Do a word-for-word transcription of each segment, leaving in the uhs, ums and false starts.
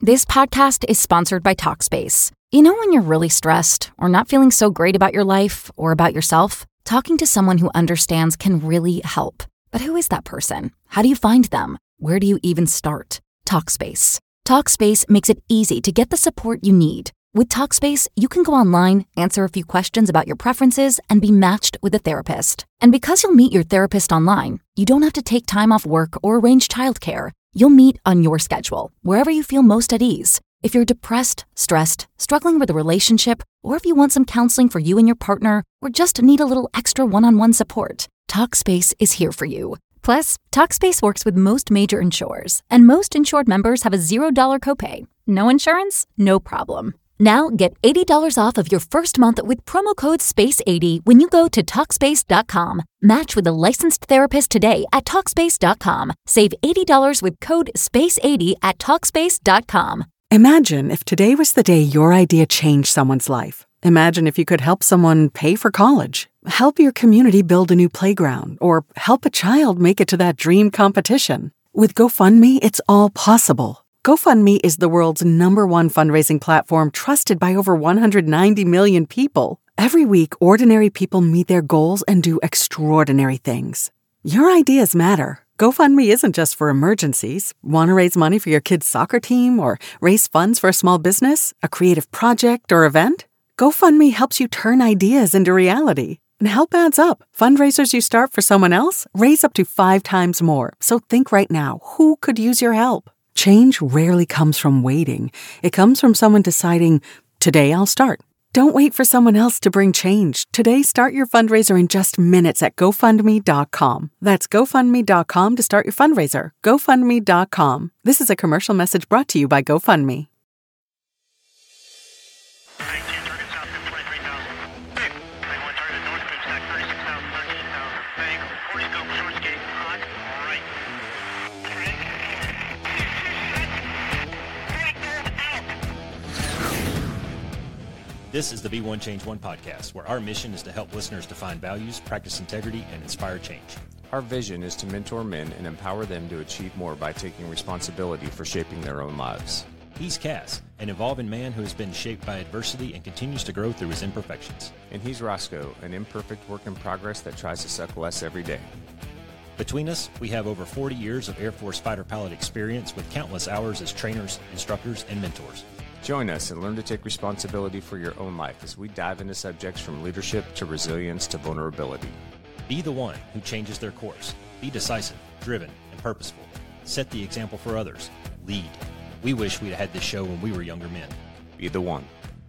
This podcast is sponsored by Talkspace. You know when you're really stressed or not feeling so great about your life or about yourself? Talking to someone who understands can really help. But who is that person? How do you find them? Where do you even start? Talkspace. Talkspace makes it easy to get the support you need. With Talkspace, you can go online, answer a few questions about your preferences, and be matched with a therapist. And because you'll meet your therapist online, you don't have to take time off work or arrange childcare. You'll meet on your schedule, wherever you feel most at ease. If you're depressed, stressed, struggling with a relationship, or if you want some counseling for you and your partner, or just need a little extra one-on-one support, Talkspace is here for you. Plus, Talkspace works with most major insurers, and most insured members have a zero dollars copay. No insurance? No problem. Now get eighty dollars off of your first month with promo code space eighty when you go to Talkspace dot com. Match with a licensed therapist today at Talkspace dot com. Save eighty dollars with code space eighty at Talkspace dot com. Imagine if today was the day your idea changed someone's life. Imagine if you could help someone pay for college, help your community build a new playground, or help a child make it to that dream competition. With GoFundMe, it's all possible. GoFundMe is the world's number one fundraising platform trusted by over one hundred ninety million people. Every week, ordinary people meet their goals and do extraordinary things. Your ideas matter. GoFundMe isn't just for emergencies. Want to raise money for your kid's soccer team or raise funds for a small business, a creative project, or event? GoFundMe helps you turn ideas into reality. And help adds up. Fundraisers you start for someone else raise up to five times more. So think right now, who could use your help? Change rarely comes from waiting. It comes from someone deciding, today I'll start. Don't wait for someone else to bring change. Today, start your fundraiser in just minutes at GoFundMe dot com. That's GoFundMe dot com to start your fundraiser. GoFundMe dot com. This is a commercial message brought to you by GoFundMe. This is the Be One Change One podcast, where our mission is to help listeners define values, practice integrity, and inspire change. Our vision is to mentor men and empower them to achieve more by taking responsibility for shaping their own lives. He's Cass, an evolving man who has been shaped by adversity and continues to grow through his imperfections. And he's Roscoe, an imperfect work in progress that tries to suck less every day. Between us, we have over forty years of Air Force fighter pilot experience with countless hours as trainers, instructors, and mentors. Join us and learn to take responsibility for your own life as we dive into subjects from leadership to resilience to vulnerability. Be the one who changes their course. Be decisive, driven, and purposeful. Set the example for others. Lead. We wish we'd had this show when we were younger men. Be the one.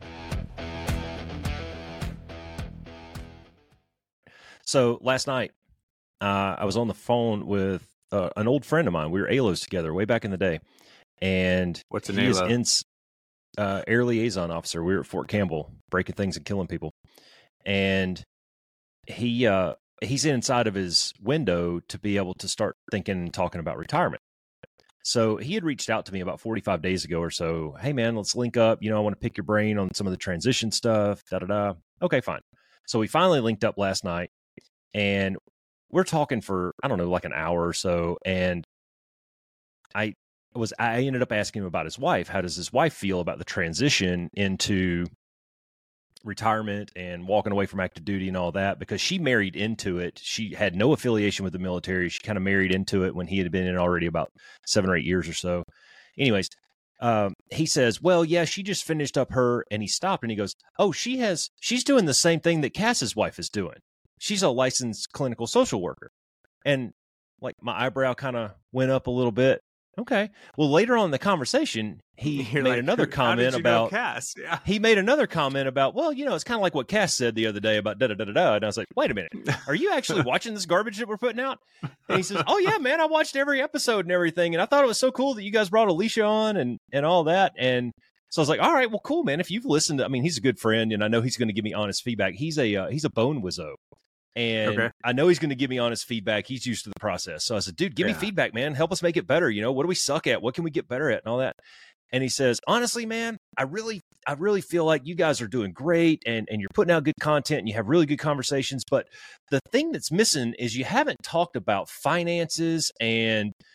So last night, uh, I was on the phone with uh, an old friend of mine. We were A L Os together way back in the day. And what's an he A L O? Is in, uh, Air Liaison Officer. We were at Fort Campbell, breaking things and killing people. And he uh, he's inside of his window to be able to start thinking and talking about retirement. So he had reached out to me about forty-five days ago or so. Hey, man, let's link up. You know, I want to pick your brain on some of the transition stuff. Da da da. Okay, fine. So we finally linked up last night, and we're talking for, I don't know, like an hour or so. And I was, I ended up asking him about his wife. How does his wife feel about the transition into retirement and walking away from active duty and all that? Because she married into it. She had no affiliation with the military. She kind of married into it when he had been in already about seven or eight years or so. Anyways, um, he says, well, yeah, she just finished up her, and he stopped and he goes, oh, she has, she's doing the same thing that Cass's wife is doing. She's a licensed clinical social worker. And like my eyebrow kind of went up a little bit. Okay. Well, later on in the conversation, he You're made like, another comment how did you know about Cass. Yeah. he made another comment about, well, you know, it's kind of like what Cass said the other day about da da da da da. And I was like, wait a minute, are you actually watching this garbage that we're putting out? And he says, oh yeah, man, I watched every episode and everything, and I thought it was so cool that you guys brought Alicia on and and all that. And so I was like, all right, well, cool, man. If you've listened, to, I mean, he's a good friend, and I know he's going to give me honest feedback. He's a uh, he's a bone wizzo. And Okay. I know he's going to give me honest feedback. He's used to the process. So I said, dude, give Yeah. me feedback, man. Help us make it better. You know, what do we suck at? What can we get better at? And all that. And he says, honestly, man, I really, I really feel like you guys are doing great, and, and you're putting out good content, and you have really good conversations. But the thing that's missing is you haven't talked about finances and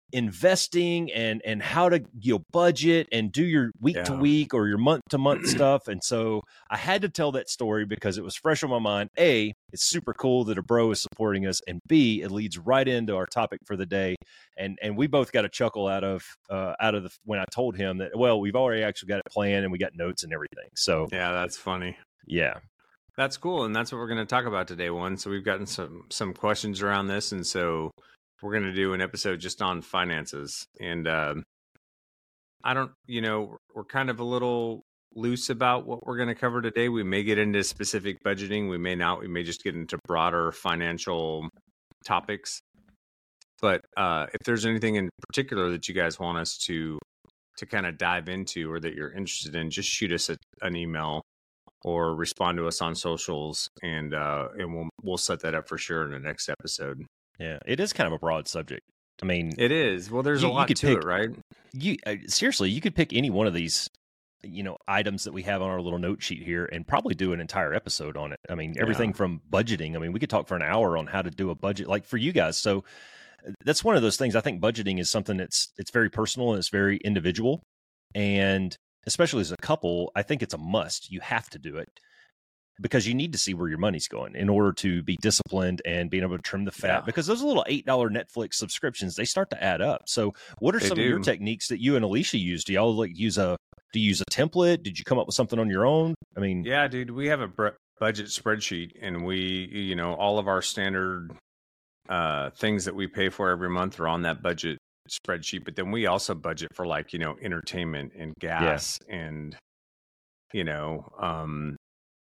investing and and how to you know budget and do your week Yeah. to week or your month to month stuff. And so I had to tell that story because it was fresh on my mind. A, it's super cool that a bro is supporting us, and B, it leads right into our topic for the day. And and we both got a chuckle out of uh, out of the when I told him that, well, we've already actually got it planned and we got notes and everything. So Yeah, that's funny. yeah. That's cool, and that's what we're going to talk about today, one. So we've gotten some some questions around this, and so we're going to do an episode just on finances. And um, I don't, you know, we're kind of a little loose about what we're going to cover today. We may get into specific budgeting, we may not. We may just get into broader financial topics. But uh, if there's anything in particular that you guys want us to to kind of dive into or that you're interested in, just shoot us a, an email or respond to us on socials, and uh, and we'll we'll set that up for sure in the next episode. Yeah, it is kind of a broad subject. I mean, It is. Well, there's You- a you lot could to pick- it, right? you uh, seriously, you could pick any one of these, you know, items that we have on our little note sheet here and probably do an entire episode on it. I mean, everything Yeah. from budgeting. I mean, we could talk for an hour on how to do a budget, like for you guys. So uh, that's one of those things. I think budgeting is something that's it's very personal and it's very individual, and especially as a couple, I think it's a must. You have to do it, because you need to see where your money's going in order to be disciplined and being able to trim the fat. Yeah. Because those little eight dollar Netflix subscriptions, they start to add up. So what are They some of your do. techniques that you and Alicia use? Do y'all like use a, do you use a template? Did you come up with something on your own? I mean, Yeah, dude, we have a br- budget spreadsheet, and we, you know, all of our standard uh, things that we pay for every month are on that budget spreadsheet. But then we also budget for, like, you know, entertainment and gas and, you know, um,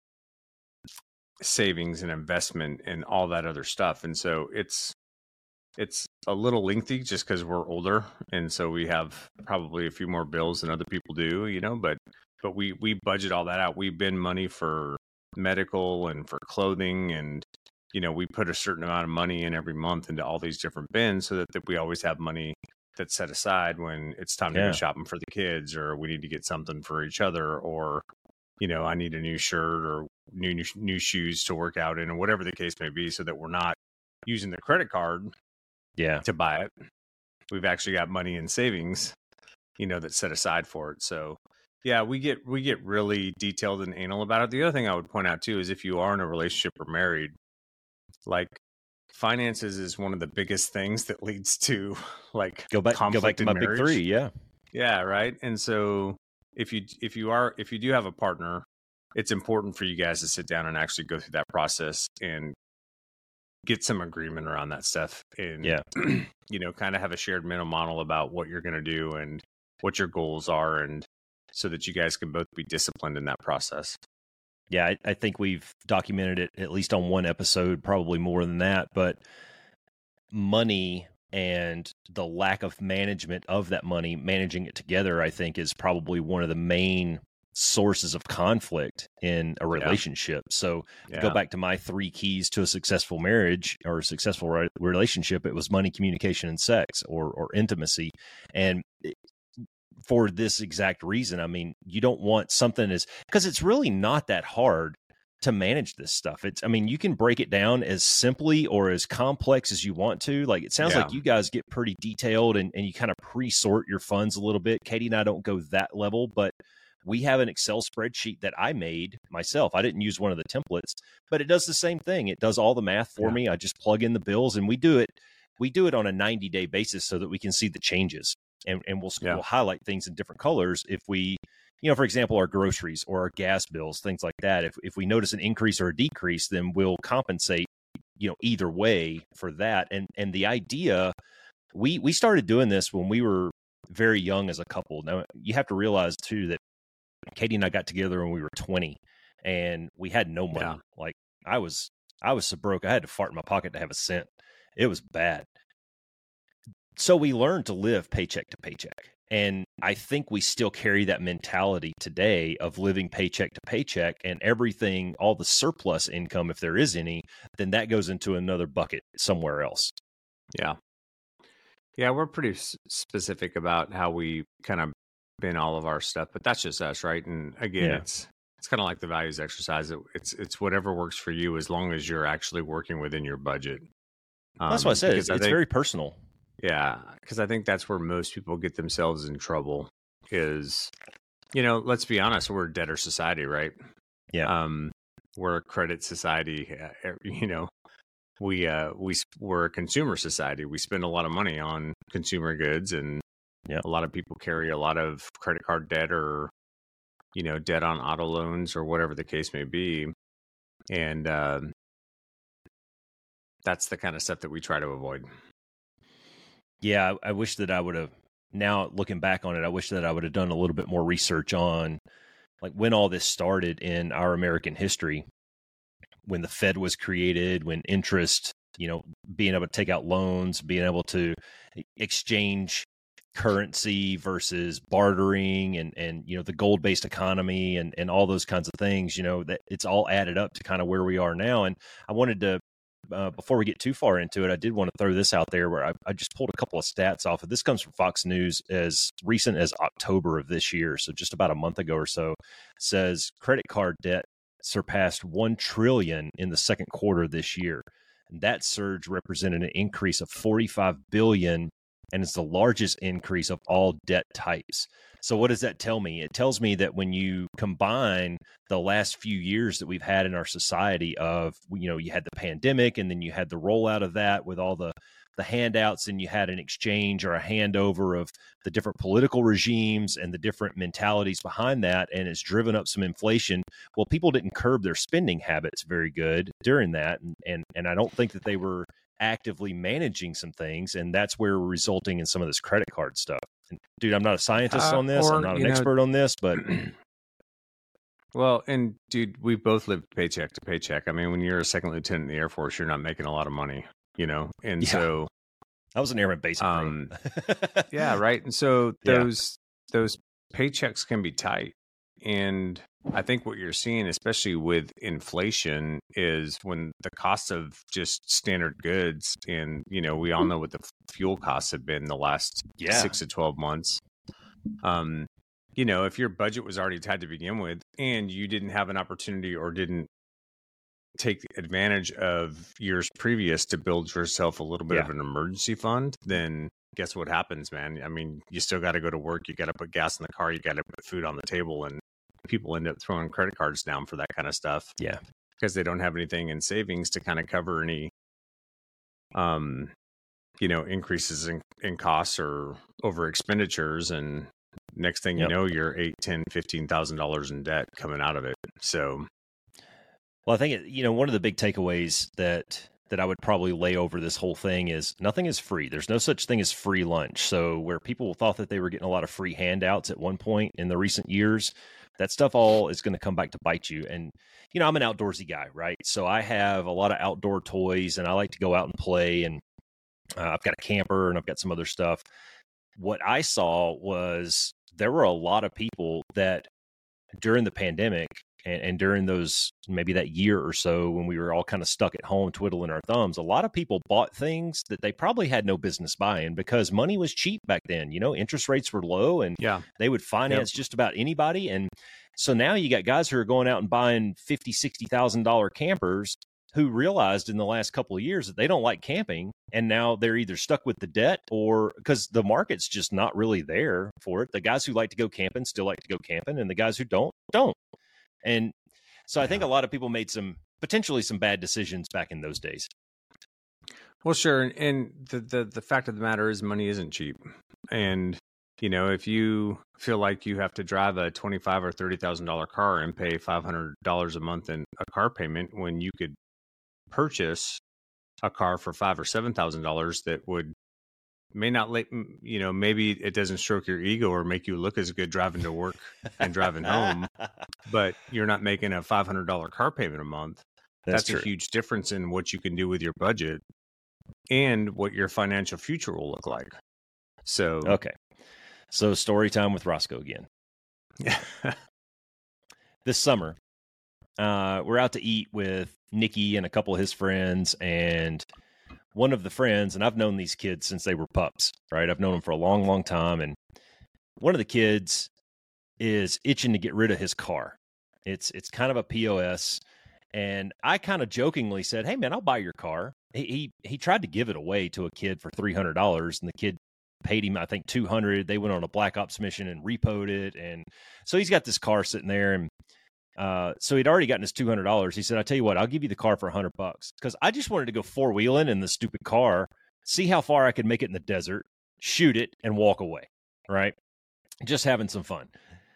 savings and investment and all that other stuff. And so it's it's a little lengthy just because we're older, and so we have probably a few more bills than other people do, you know, but but we we budget all that out. We bin money for medical and for clothing, and you know, we put a certain amount of money in every month into all these different bins so that, that we always have money that's set aside when it's time to Yeah. go shopping for the kids, or we need to get something for each other, or you know, I need a new shirt or new new, new shoes to work out in, or whatever the case may be, so that we're not using the credit card yeah. to buy it. We've actually got money in savings, you know, that's set aside for it. So yeah, we get we get really detailed and anal about it. The other thing I would point out too is if you are in a relationship or married, like finances is one of the biggest things that leads to like Go back, go back conflict to in my marriage. big three. Yeah. Yeah, right. And so if you if you are if you do have a partner, it's important for you guys to sit down and actually go through that process and get some agreement around that stuff, and Yeah. you know, kind of have a shared mental model about what you're going to do and what your goals are, and so that you guys can both be disciplined in that process. Yeah, I, I think we've documented it at least on one episode, probably more than that. But money and the lack of management of that money, managing it together, I think is probably one of the main sources of conflict in a relationship. So Yeah. go back to my three keys to a successful marriage or a successful re- relationship. It was money, communication, and sex, or or intimacy. And it, for this exact reason, I mean, you don't want something as, because it's really not that hard to manage this stuff. It's, I mean, you can break it down as simply or as complex as you want to. Like, it sounds Yeah. like you guys get pretty detailed and, and you kind of pre-sort your funds a little bit. Katie and I don't go that level, but we have an Excel spreadsheet that I made myself. I didn't use one of the templates, but it does the same thing. It does all the math for Yeah. me. I just plug in the bills, and we do it. We do it on a ninety day basis so that we can see the changes, and, and we'll, Yeah. we'll highlight things in different colors. If we, you know, for example, our groceries or our gas bills, things like that. If, if we notice an increase or a decrease, then we'll compensate, you know, either way for that. And, and the idea, we, we started doing this when we were very young as a couple. Now you have to realize too, that Katie and I got together when we were twenty, and we had no money. Yeah. Like I was, I was so broke. I had to fart in my pocket to have a cent. It was bad. So we learned to live paycheck to paycheck. And I think we still carry that mentality today of living paycheck to paycheck, and everything, all the surplus income, if there is any, then that goes into another bucket somewhere else. Yeah. Yeah, we're pretty s- specific about how we kind of bin all of our stuff, but that's just us, right? And again, Yeah. it's it's kind of like the values exercise. It, it's it's whatever works for you, as long as you're actually working within your budget. Um, That's what I said. because It's, it's think- very personal. Yeah, because I think that's where most people get themselves in trouble is, you know, let's be honest, we're a debtor society, right? Yeah. Um, we're a credit society. Uh, you know, we uh, we we're a consumer society. We spend a lot of money on consumer goods, and Yeah. a lot of people carry a lot of credit card debt or, you know, debt on auto loans or whatever the case may be, and um, that's the kind of stuff that we try to avoid. Yeah, I, I wish that I would have. Now looking back on it, I wish that I would have done a little bit more research on like when all this started in our American history, when the Fed was created, when interest, you know, being able to take out loans, being able to exchange currency versus bartering and, and, you know, the gold-based economy and, and all those kinds of things, you know, that it's all added up to kind of where we are now. And I wanted to, uh, before we get too far into it, I did want to throw this out there where I, I just pulled a couple of stats off of this. Comes from Fox News as recent as October of this year. So just about a month ago or so. It says credit card debt surpassed one trillion in the second quarter of this year. And that surge represented an increase of forty-five billion, and it's the largest increase of all debt types. So what does that tell me? It tells me that when you combine the last few years that we've had in our society of, you know, you had the pandemic and then you had the rollout of that with all the the handouts, and you had an exchange or a handover of the different political regimes and the different mentalities behind that, and it's driven up some inflation. Well, people didn't curb their spending habits very good during that, and and, and I don't think that they were actively managing some things, and that's where we're resulting in some of this credit card stuff. And, dude, I'm not a scientist Uh, on this. or, I'm not an you know- expert on this, but Well, and dude, we both lived paycheck to paycheck. I mean, when you're a second lieutenant in the Air Force, you're not making a lot of money, you know? And Yeah. so, I was an airman basic. bro. um, yeah, right. And so Yeah. those, those paychecks can be tight. And I think what you're seeing, especially with inflation, is when the cost of just standard goods, and, you know, we all know what the f- fuel costs have been the last Yeah. six to twelve months. Um, you know, if your budget was already tied to begin with and you didn't have an opportunity or didn't take advantage of years previous to build yourself a little bit Yeah. of an emergency fund, then guess what happens, man? I mean, you still got to go to work. You got to put gas in the car. You got to put food on the table. And people end up throwing credit cards down for that kind of stuff Yeah. because they don't have anything in savings to kind of cover any, um, you know, increases in, in costs or over expenditures. And next thing Yep. you know, you're eight, ten, fifteen thousand dollars in debt coming out of it. So, Well, I think, it- you know, one of the big takeaways that that I would probably lay over this whole thing is nothing is free. There's no such thing as free lunch. So where people thought that they were getting a lot of free handouts at one point in the recent years, that stuff all is going to come back to bite you. And, you know, I'm an outdoorsy guy, right? So I have a lot of outdoor toys and I like to go out and play. And uh, I've got a camper and I've got some other stuff. What I saw was there were a lot of people that during the pandemic and, and during those, maybe that year or so when we were all kind of stuck at home twiddling our thumbs, a lot of people bought things that they probably had no business buying because money was cheap back then. You know, interest rates were low and yeah. they would finance just about anybody. And so now you got guys who are going out and buying fifty thousand dollars, sixty thousand dollars campers who realized in the last couple of years that they don't like camping. And now they're either stuck with the debt or because the market's just not really there for it. The guys who like to go camping still like to go camping, and the guys who don't, don't. And so I think a lot of people made some potentially some bad decisions back in those days. Well, sure. And the, the, the fact of the matter is money isn't cheap. And, you know, if you feel like you have to drive a twenty-five thousand dollars or thirty thousand dollars car and pay five hundred dollars a month in a car payment when you could purchase a car for five thousand dollars or seven thousand dollars that would may not let, you know, maybe it doesn't stroke your ego or make you look as good driving to work and driving home, but you're not making a five hundred dollars car payment a month. That's, That's true. a huge difference in what you can do with your budget and what your financial future will look like. So, Okay. So story time with Roscoe again. This summer, uh, we're out to eat with Nicky and a couple of his friends, and one of the friends, and I've known these kids since they were pups, right? I've known them for a long, long time. And one of the kids is itching to get rid of his car. It's, it's kind of a P O S. And I kind of jokingly said, "Hey, man, I'll buy your car." He he, he tried to give it away to a kid for three hundred dollars, and the kid paid him, I think, two hundred dollars. They went on a Black Ops mission and repoed it. And so he's got this car sitting there. And uh, so he'd already gotten his two hundred dollars. He said, "I'll tell you what, I'll give you the car for one hundred bucks." Because I just wanted to go four-wheeling in the stupid car, see how far I could make it in the desert, shoot it, and walk away, right? Just having some fun.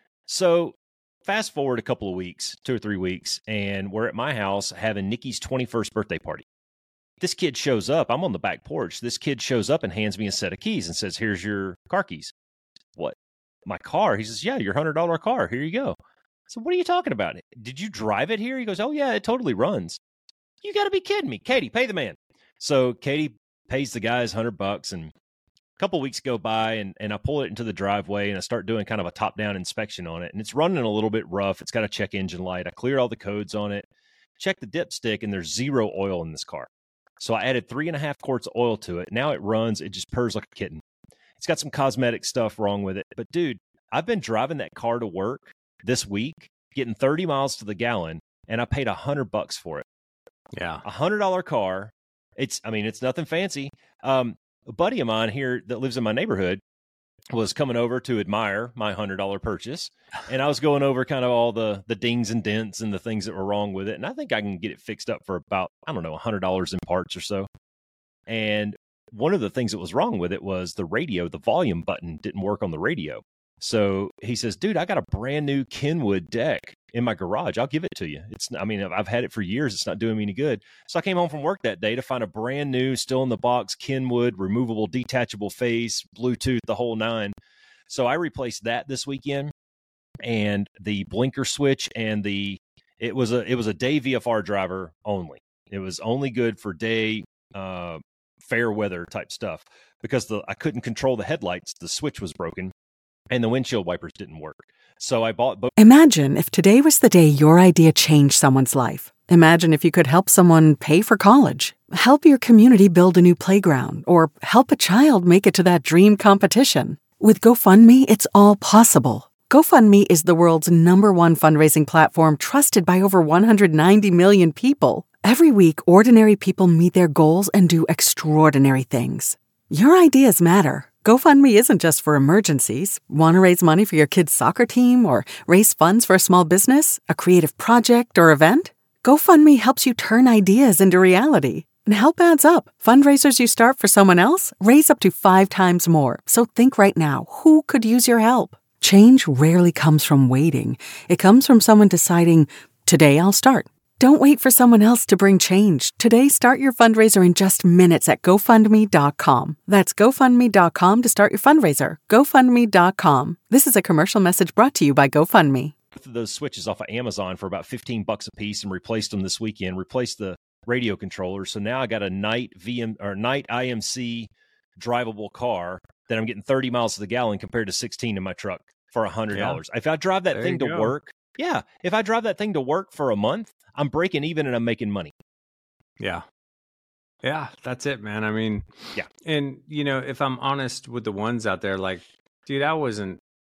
So fast forward a couple of weeks, two or three weeks, and we're at my house having Nikki's twenty-first birthday party. This kid shows up. I'm on the back porch. This kid shows up and hands me a set of keys and says, "Here's your car keys." "What? My car?" He says, "Yeah, your one hundred dollars car. Here you go." So what are you talking about? "Did you drive it here?" He goes, "Oh, yeah, it totally runs." You got to be kidding me. "Katie, pay the man." So Katie pays the guys one hundred bucks, and a couple of weeks go by, and, and I pull it into the driveway, and I start doing kind of a top-down inspection on it, and it's running a little bit rough. It's got a check engine light. I clear all the codes on it, check the dipstick, and there's zero oil in this car. So I added three and a half quarts of oil to it. Now it runs. It just purrs like a kitten. It's got some cosmetic stuff wrong with it. But, dude, I've been driving that car to work this week, getting thirty miles to the gallon, and I paid one hundred bucks for it. Yeah. A one hundred dollars car. It's, I mean, it's nothing fancy. Um, a buddy of mine here that lives in my neighborhood was coming over to admire my one hundred dollars purchase. And I was going over kind of all the, the dings and dents and the things that were wrong with it. And I think I can get it fixed up for about, I don't know, one hundred dollars in parts or so. And one of the things that was wrong with it was the radio, the volume button didn't work on the radio. So he says, "Dude, I got a brand new Kenwood deck in my garage. I'll give it to you." It's, I mean, I've had it for years. It's not doing me any good. So I came home from work that day to find a brand new, still in the box, Kenwood, removable, detachable face, Bluetooth, the whole nine. So I replaced that this weekend, and the blinker switch, and the, it was a, it was a day V F R driver only. It was only good for day, uh, fair weather type stuff, because the, I couldn't control the headlights. The switch was broken, and the windshield wipers didn't work. So I bought both. Imagine if today was the day your idea changed someone's life. Imagine if you could help someone pay for college, help your community build a new playground, or help a child make it to that dream competition. With GoFundMe, it's all possible. GoFundMe is the world's number one fundraising platform, trusted by over one hundred ninety million people. Every week, ordinary people meet their goals and do extraordinary things. Your ideas matter. GoFundMe isn't just for emergencies. Want to raise money for your kid's soccer team, or raise funds for a small business, a creative project, or event? GoFundMe helps you turn ideas into reality. And help adds up. Fundraisers you start for someone else raise up to five times more. So think right now, who could use your help? Change rarely comes from waiting. It comes from someone deciding, today I'll start. Don't wait for someone else to bring change. Today, start your fundraiser in just minutes at GoFundMe dot com. That's GoFundMe dot com to start your fundraiser. GoFundMe dot com. This is a commercial message brought to you by GoFundMe. Those switches off of Amazon for about fifteen bucks a piece, and replaced them this weekend. Replaced the radio controller. So now I got a night V M or night I M C drivable car that I'm getting thirty miles to the gallon compared to sixteen in my truck for one hundred dollars. Yeah. If I drive that there thing to go. work, yeah, if I drive that thing to work for a month, I'm breaking even and I'm making money. Yeah. Yeah, that's it, man. I mean, yeah. And, you know, if I'm honest with the ones out there, like, dude, I wasn't,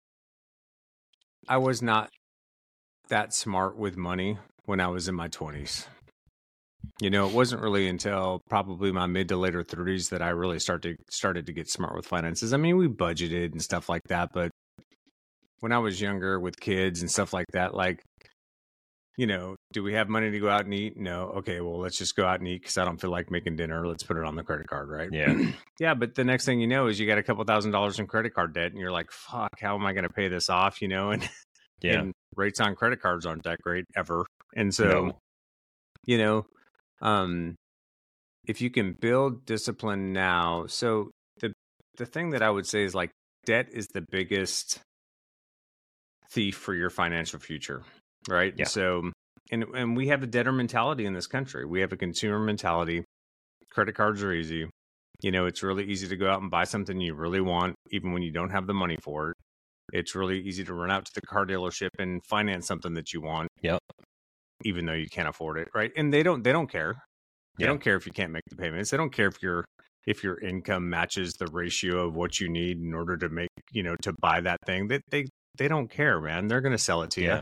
I was not that smart with money when I was in my twenties. You know, it wasn't really until probably my mid to later thirties that I really started started to get smart with finances. I mean, we budgeted and stuff like that, but when I was younger with kids and stuff like that, like, you know, do we have money to go out and eat? No. Okay, well, let's just go out and eat because I don't feel like making dinner. Let's put it on the credit card, right? Yeah. Yeah, but the next thing you know is you got a couple thousand dollars in credit card debt, and you're like, fuck, how am I going to pay this off, you know? And, yeah. and rates on credit cards aren't that great ever. And so, No. you know, um, if you can build discipline now, so the the thing that I would say is, like, debt is the biggest thief for your financial future, right? Yeah. So, and and we have a debtor mentality in this country. We have a consumer mentality. Credit cards are easy. You know, it's really easy to go out and buy something you really want, even when you don't have the money for it. It's really easy to run out to the car dealership and finance something that you want. Yep. Even though you can't afford it, right? And they don't they don't care. They Yeah. don't care if you can't make the payments. They don't care if your if your income matches the ratio of what you need in order to make, you know, to buy that thing. They they they don't care, man. They're going to sell it to Yeah. you.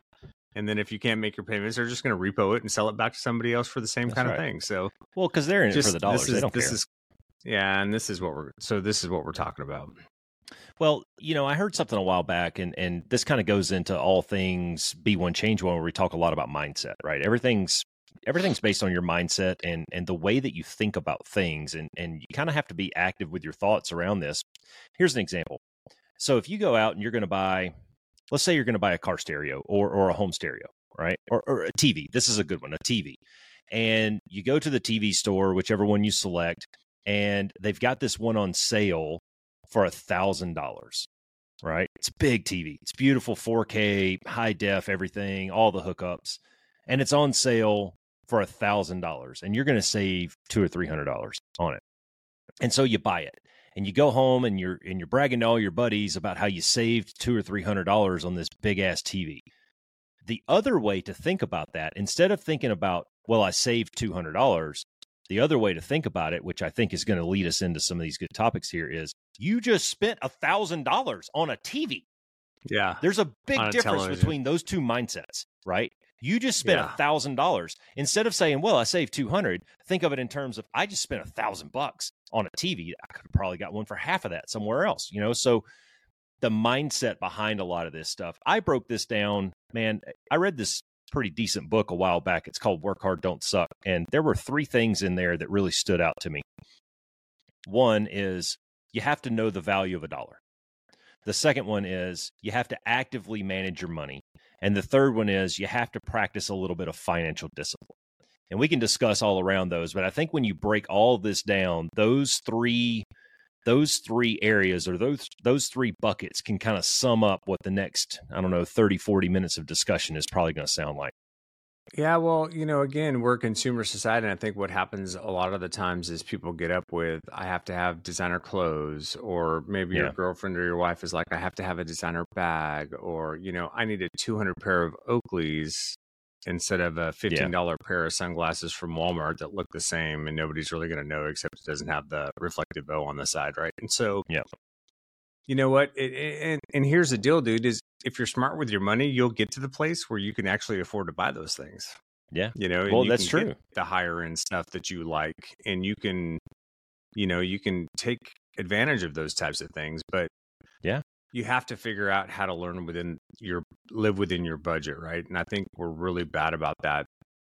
And then if you can't make your payments, they're just going to repo it and sell it back to somebody else for the same That's kind right. of thing. So, well, because they're in just, it for the dollars. This is, they don't this care. Is, yeah, and this is what we're so this is what we're talking about. Well, you know, I heard something a while back, and and this kind of goes into all things Be One Change One, where we talk a lot about mindset, right? Everything's everything's based on your mindset and and the way that you think about things, and and you kind of have to be active with your thoughts around this. Here's an example. So if you go out and you're going to buy, let's say you're going to buy a car stereo or or a home stereo, right? Or, or a T V. This is a good one, a T V. And you go to the T V store, whichever one you select, and they've got this one on sale for a thousand dollars, right? It's a big T V. It's beautiful, four K, high def, everything, all the hookups, and it's on sale for a thousand dollars, and you're going to save two or three hundred dollars on it. And so you buy it, and you go home, and you're and you're bragging to all your buddies about how you saved two or three hundred dollars on this big ass T V. The other way to think about that, instead of thinking about, well, I saved two hundred dollars, the other way to think about it, which I think is going to lead us into some of these good topics here, is you just spent a thousand dollars on a T V. Yeah. There's a big a difference television. between those two mindsets, right? You just spent a Yeah. thousand dollars. Instead of saying, well, I saved two hundred, think of it in terms of, I just spent a thousand bucks on a T V. I could have probably got one for half of that somewhere else, you know? So the mindset behind a lot of this stuff, I broke this down, man. I read this pretty decent book a while back. It's called Work Hard, Don't Suck. And there were three things in there that really stood out to me. One is you have to know the value of a dollar. The second one is you have to actively manage your money. And the third one is you have to practice a little bit of financial discipline. And we can discuss all around those, but I think when you break all this down, those three those three areas or those those three buckets can kind of sum up what the next, I don't know, thirty, forty minutes of discussion is probably going to sound like. Yeah, well, you know, again, we're a consumer society, and I think what happens a lot of the times is people get up with, I have to have designer clothes, or maybe Yeah. your girlfriend or your wife is like, I have to have a designer bag, or, you know, I need a two hundred pair of Oakleys instead of a fifteen dollars pair of sunglasses from Walmart that look the same, and nobody's really going to know except it doesn't have the reflective bow on the side, right? And so, Yeah. you know what? It, it, and, and here's the deal, dude, is if you're smart with your money, you'll get to the place where you can actually afford to buy those things. Yeah. You know, and Well, you that's can true. get the higher end stuff that you like, and you can, you know, you can take advantage of those types of things, but Yeah. you have to figure out how to learn within your, live within your budget. Right. And I think we're really bad about that.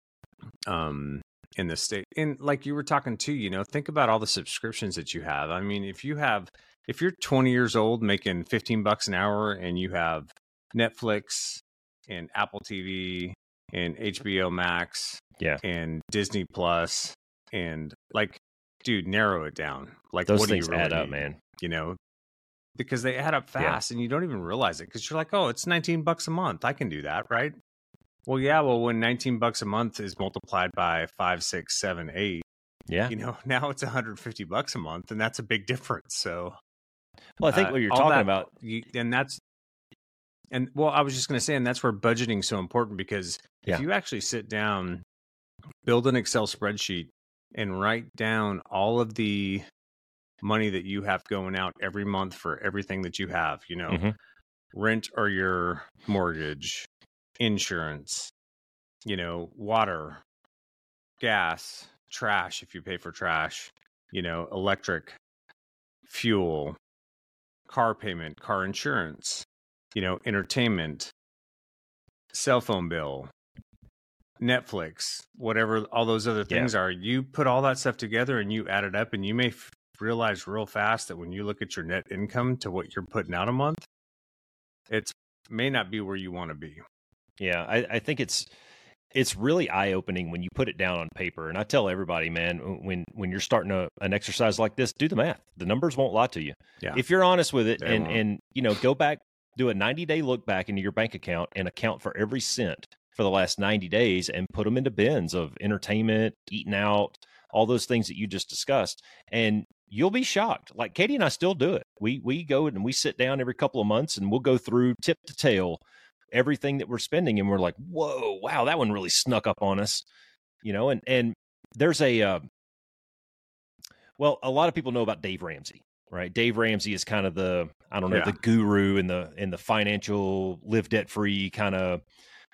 Um, in the state, and like you were talking to, you know, think about all the subscriptions that you have. I mean, if you have, if you're twenty years old making fifteen bucks an hour and you have Netflix and Apple T V and H B O Max Yeah. and Disney Plus and like, dude, narrow it down. Like Those what do you things really add up, need? man. You know, because they add up fast and you don't even realize it because you're like, oh, it's nineteen bucks a month. I can do that, right? Well, yeah. Well, when nineteen bucks a month is multiplied by five, six, seven, eight, Yeah. you know, now it's one hundred fifty bucks a month, and that's a big difference. So, Well, I think uh, what you're all talking that- about, you, and that's, and well, I was just going to say, and that's where budgeting is so important because Yeah. if you actually sit down, build an Excel spreadsheet, and write down all of the money that you have going out every month for everything that you have, you know, Mhm. rent or your mortgage, insurance, you know, water, gas, trash if you pay for trash, you know, electric, fuel, car payment, car insurance, you know, entertainment, cell phone bill, Netflix, whatever all those other things are, you put all that stuff together and you add it up, and you may f- realize real fast that when you look at your net income to what you're putting out a month, it's may not be where you want to be. yeah, I, I think it's it's really eye opening when you put it down on paper. And I tell everybody, man, when when you're starting a, an exercise like this, do the math. The numbers won't lie to you. Yeah. If you're honest with it, They and won't. and you know, go back, do a ninety day look back into your bank account and account for every cent for the last ninety days and put them into bins of entertainment, eating out, all those things that you just discussed. And you'll be shocked. Like Katie and I still do it. We we go and we sit down every couple of months and we'll go through tip to tail everything that we're spending, and we're like, whoa, wow, that one really snuck up on us, you know. And and there's a uh, well, a lot of people know about Dave Ramsey, right? Dave Ramsey is kind of the, I don't know, Yeah. the guru in the in the financial live debt free kind of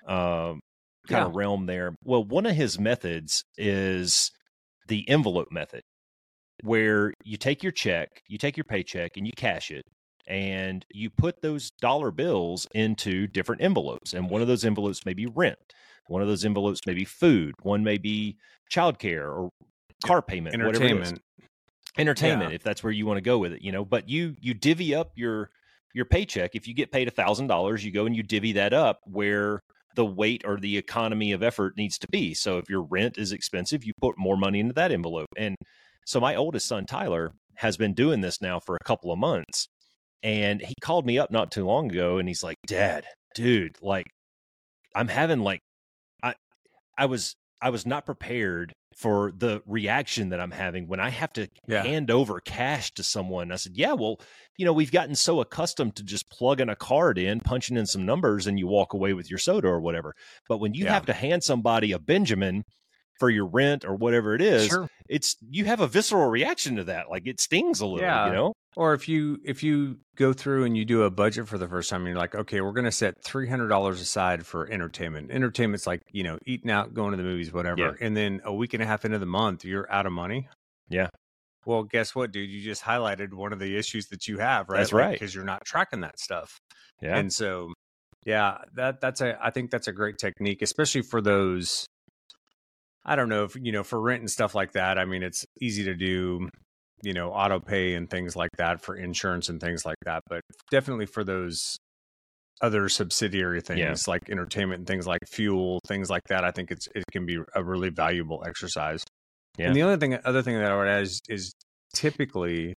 um, kind Yeah. of realm there. Well, one of his methods is the envelope method, where you take your check, you take your paycheck, and you cash it, and you put those dollar bills into different envelopes. And one of those envelopes may be rent. One of those envelopes may be food. One may be childcare or car payment, whatever it is. Entertainment. Entertainment, Yeah. if that's where you want to go with it, you know. But you you divvy up your your paycheck. If you get paid a thousand dollars, you go and you divvy that up where the weight or the economy of effort needs to be. So if your rent is expensive, you put more money into that envelope. And so my oldest son, Tyler, has been doing this now for a couple of months. And he called me up not too long ago and he's like, Dad, dude, like I'm having like, I, I was, I was not prepared for the reaction that I'm having when I have to Yeah. hand over cash to someone. I said, yeah, well, you know, we've gotten so accustomed to just plugging a card in, punching in some numbers, and you walk away with your soda or whatever. But when you Yeah. have to hand somebody a Benjamin for your rent or whatever it is, Sure. it's, you have a visceral reaction to that. Like it stings a little, Yeah. you know? Or if you if you go through and you do a budget for the first time, and you're like, okay, we're going to set three hundred dollars aside for entertainment. Entertainment's like, you know, eating out, going to the movies, whatever. Yeah. And then a week and a half into the month, you're out of money. Yeah. Well, guess what, dude? You just highlighted one of the issues that you have, right? That's right. Because you're not tracking that stuff. Yeah. And so, yeah, that that's a I think that's a great technique, especially for those. I don't know if you know for rent and stuff like that. I mean, it's easy to do, you know, auto pay and things like that for insurance and things like that. But definitely for those other subsidiary things Yeah. like entertainment and things like fuel, things like that, I think it's it can be a really valuable exercise. Yeah. And the other thing, other thing that I would add is, is typically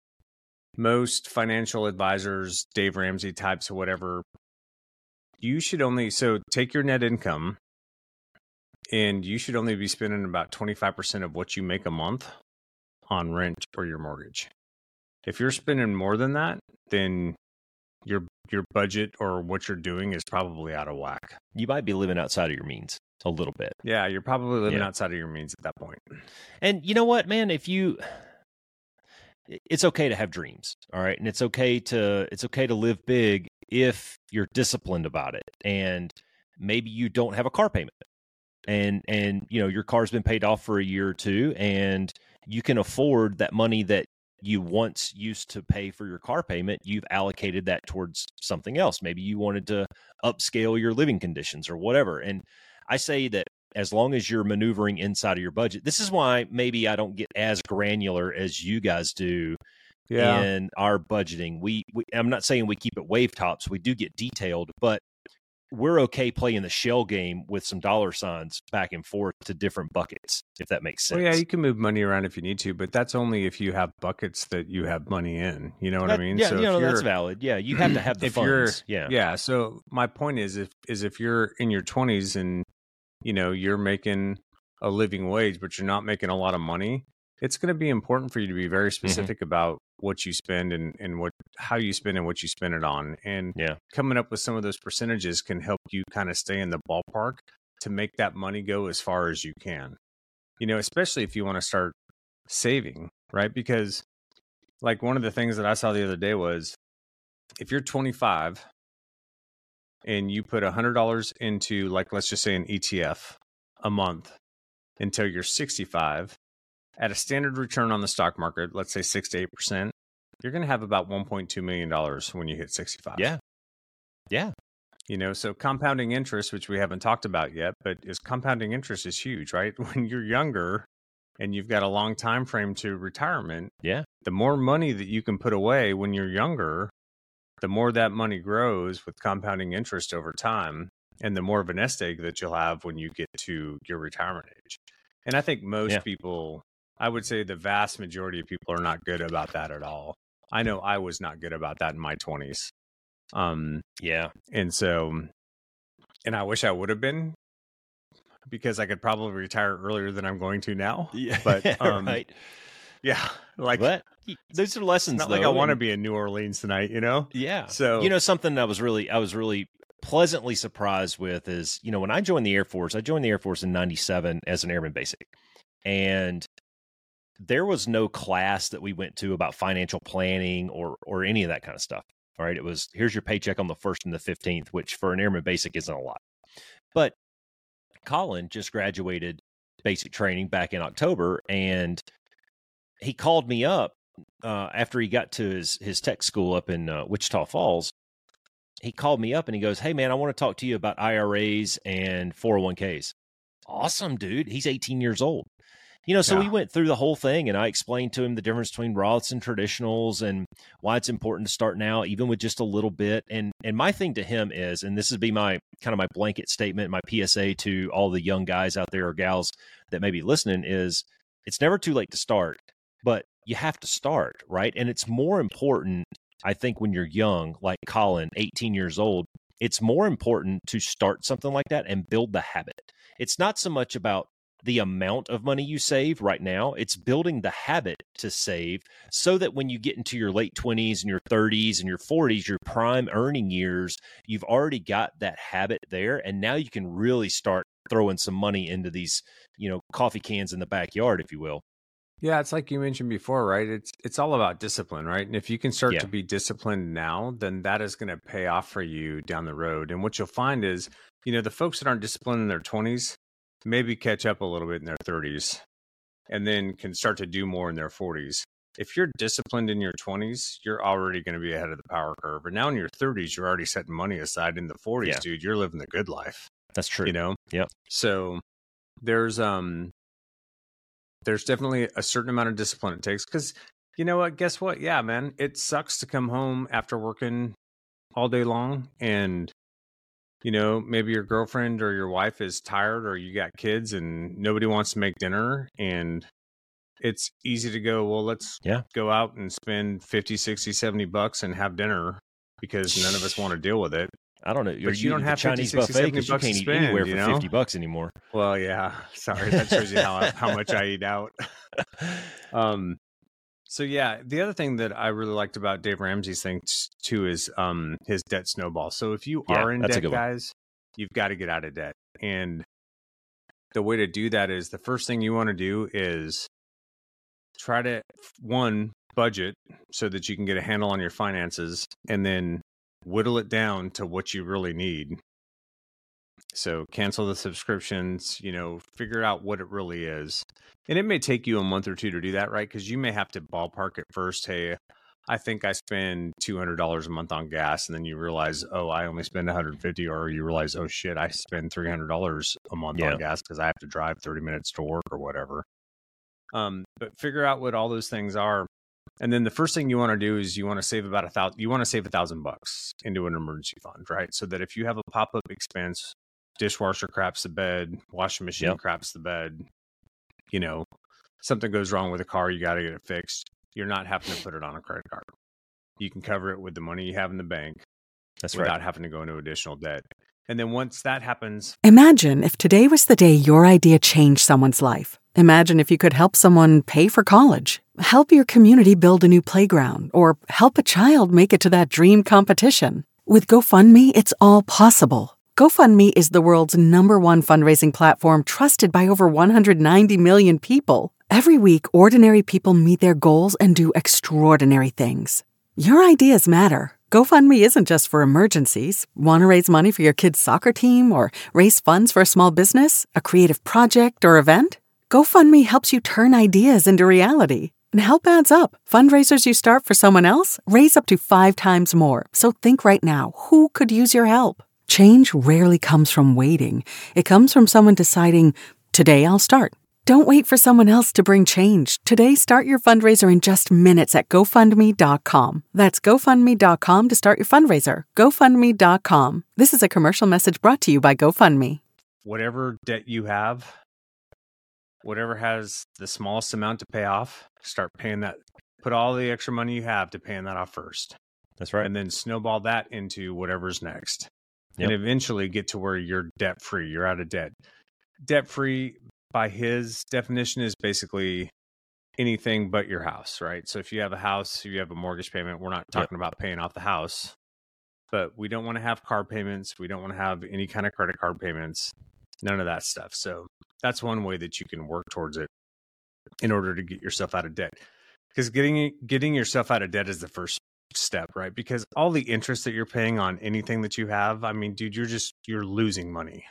most financial advisors, Dave Ramsey types or whatever, you should only, so take your net income and you should only be spending about twenty-five percent of what you make a month on rent or your mortgage. If you're spending more than that, then your your budget or what you're doing is probably out of whack. You might be living outside of your means a little bit. Yeah, you're probably living Yeah. outside of your means at that point. And you know what, man, if you it's okay to have dreams, all right? And it's okay to it's okay to live big if you're disciplined about it. And maybe you don't have a car payment. And and you know, your car's been paid off for a year or two and you can afford that money that you once used to pay for your car payment, you've allocated that towards something else. Maybe you wanted to upscale your living conditions or whatever. And I say that as long as you're maneuvering inside of your budget, this is why maybe I don't get as granular as you guys do Yeah. in our budgeting. We, we I'm not saying we keep it wave tops. We do get detailed, but we're okay playing the shell game with some dollar signs back and forth to different buckets, if that makes sense. Well, yeah, you can move money around if you need to, but that's only if you have buckets that you have money in. You know what That- I mean? Yeah, so you know, if that's you're- valid. Yeah, you have to have the if you're- funds. Yeah. Yeah. So my point is, if is if you're in your twenties and you know you're making a living wage, but you're not making a lot of money, it's going to be important for you to be very Mm-hmm. specific about what you spend and and what how you spend and what you spend it on. And Yeah. coming up with some of those percentages can help you kind of stay in the ballpark to make that money go as far as you can. You know, especially if you want to start saving, right? Because like one of the things that I saw the other day was if you're twenty-five and you put one hundred dollars into, like, let's just say an E T F a month until you're sixty-five, at a standard return on the stock market, let's say six to eight percent, you're going to have about one point two million dollars when you hit sixty-five. Yeah. Yeah. You know, so compounding interest, which we haven't talked about yet, but is compounding interest is huge, right? When you're younger and you've got a long time frame to retirement, Yeah. the more money that you can put away when you're younger, the more that money grows with compounding interest over time, and the more of a nest egg that you'll have when you get to your retirement age. And I think most Yeah. people, I would say the vast majority of people are not good about that at all. I know I was not good about that in my twenties. Um, Yeah. and so, and I wish I would have been, because I could probably retire earlier than I'm going to now. Yeah. But, um, right. Yeah. Like, But those are it's lessons. not though, like I want to and- be in New Orleans tonight, you know? Yeah. So- you know, something I was really, I was really pleasantly surprised with is, you know, when I joined the Air Force, I joined the Air Force in ninety-seven as an airman basic. And there was no class that we went to about financial planning or, or any of that kind of stuff. All right. It was, here's your paycheck on the first and the fifteenth, which for an airman basic isn't a lot. But Colin just graduated basic training back in October, and he called me up uh, after he got to his, his tech school up in uh, Wichita Falls. He called me up and he goes, "Hey man, I want to talk to you about I R As and four oh one k's. Awesome, dude. He's eighteen years old. You know, so Yeah. we went through the whole thing, and I explained to him the difference between Roths and traditionals and why it's important to start now, even with just a little bit. And and my thing to him is, and this would be my kind of my blanket statement, my P S A to all the young guys out there or gals that may be listening is, it's never too late to start, but you have to start, right? And it's more important, I think, when you're young, like Colin, eighteen years old, it's more important to start something like that and build the habit. It's not so much about the amount of money you save right now. It's building the habit to save so that when you get into your late twenties and your thirties and your forties, your prime earning years, you've already got that habit there. And now you can really start throwing some money into these, you know, coffee cans in the backyard, if you will. Yeah, it's like you mentioned before, right? It's it's all about discipline, right? And if you can start Yeah. to be disciplined now, then that is going to pay off for you down the road. And what you'll find is, you know, the folks that aren't disciplined in their twenties maybe catch up a little bit in their thirties and then can start to do more in their forties. If you're disciplined in your twenties, you're already going to be ahead of the power curve. And now in your thirties, you're already setting money aside. In the forties, Yeah. dude, you're living the good life, That's true. you know? Yep. So there's um there's definitely a certain amount of discipline it takes, because you know what? Guess what? Yeah, man, it sucks to come home after working all day long, and you know, maybe your girlfriend or your wife is tired, or you got kids and nobody wants to make dinner, and it's easy to go, well, let's Yeah. go out and spend fifty, sixty, seventy bucks and have dinner, because none of us want to deal with it. I don't know. Are But you don't the have fifty, Chinese sixty, buffet, seventy because you bucks to can't eat spend, anywhere you for know? fifty bucks anymore. Well, yeah, sorry. That shows you how how much I eat out. um, so yeah, the other thing that I really liked about Dave Ramsey's thing t- too is um his debt snowball. So if you Yeah, are in that's a debt, good one. guys, you've got to get out of debt. And the way to do that is, the first thing you want to do is try to, one, budget so that you can get a handle on your finances, and then whittle it down to what you really need. So cancel the subscriptions, you know, figure out what it really is. And it may take you a month or two to do that, right? Because you may have to ballpark it first. Hey, I think I spend two hundred dollars a month on gas. And then you realize, oh, I only spend one hundred fifty dollars. Or you realize, oh, shit, I spend three hundred dollars a month Yeah. on gas because I have to drive thirty minutes to work or whatever. Um, but figure out what all those things are. And then the first thing you want to do is you want to save about a thousand, you want to save a thousand bucks into an emergency fund, right? So that if you have a pop-up expense, dishwasher craps the bed, washing machine Yep. craps the bed, you know, something goes wrong with the car, you got to get it fixed. You're not having to put it on a credit card. You can cover it with the money you have in the bank That's without right. having to go into additional debt. And then once that happens, Imagine if today was the day your idea changed someone's life. Imagine if you could help someone pay for college, help your community build a new playground, or help a child make it to that dream competition. With GoFundMe, it's all possible. GoFundMe is the world's number one fundraising platform, trusted by over one hundred ninety million people. Every week, ordinary people meet their goals and do extraordinary things. Your ideas matter. GoFundMe isn't just for emergencies. Want to raise money for your kid's soccer team, or raise funds for a small business, a creative project, or event? GoFundMe helps you turn ideas into reality. And help adds up. Fundraisers you start for someone else raise up to five times more. So think right now, who could use your help? Change rarely comes from waiting. It comes from someone deciding, today I'll start. Don't wait for someone else to bring change. Today, start your fundraiser in just minutes at GoFundMe dot com. That's GoFundMe dot com to start your fundraiser. GoFundMe dot com. This is a commercial message brought to you by GoFundMe. whatever debt you have, whatever has the smallest amount to pay off, start paying that. Put all the extra money you have to paying that off first. That's right. And then snowball that into whatever's next. Yep. And eventually get to where you're debt free. You're out of debt. Debt free, by his definition, is basically anything but your house, right? So if you have a house, if you have a mortgage payment, we're not talking about paying off the house, but we don't want to have car payments. We don't want to have any kind of credit card payments, none of that stuff. So that's one way that you can work towards it in order to get yourself out of debt. Because getting getting yourself out of debt is the first step, right? Because all the interest that you're paying on anything that you have, I mean, dude, you're just, you're losing money.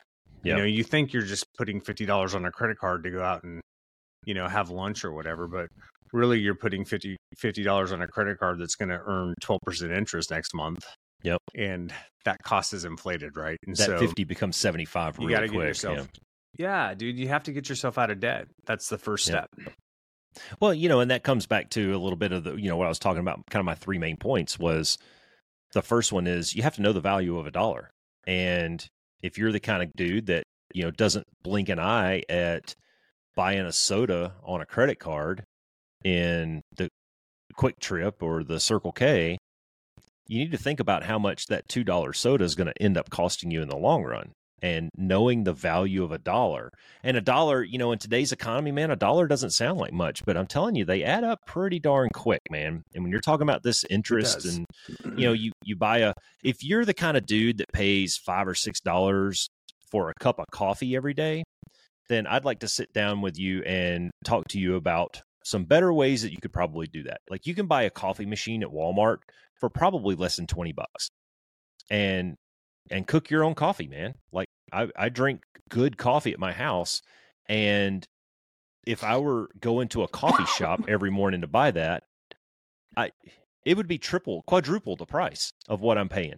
You Yep. know, you think you're just putting fifty dollars on a credit card to go out and, you know, have lunch or whatever, but really you're putting fifty dollars on a credit card that's going to earn twelve percent interest next month. Yep. And that cost is inflated, right? And that so fifty becomes seventy-five you really got to quick. get yourself. Yeah. yeah, dude, you have to get yourself out of debt. That's the first Yep. step. Well, you know, and that comes back to a little bit of the, you know, what I was talking about, kind of my three main points was the first one is you have to know the value of a dollar. And if you're the kind of dude that, you know, doesn't blink an eye at buying a soda on a credit card in the Quick Trip or the Circle K, you need to think about how much that two dollar soda is going to end up costing you in the long run. And knowing the value of a dollar. And a dollar, you know, in today's economy, man, a dollar doesn't sound like much, but I'm telling you, they add up pretty darn quick, man. And when you're talking about this interest and, you know, you, you buy a, if you're the kind of dude that pays five or six dollars for a cup of coffee every day, then I'd like to sit down with you and talk to you about some better ways that you could probably do that. Like you can buy a coffee machine at Walmart for probably less than twenty bucks and, and cook your own coffee, man. Like, I, I drink good coffee at my house, and if I were going to a coffee shop every morning to buy that, I it would be triple, quadruple the price of what I'm paying.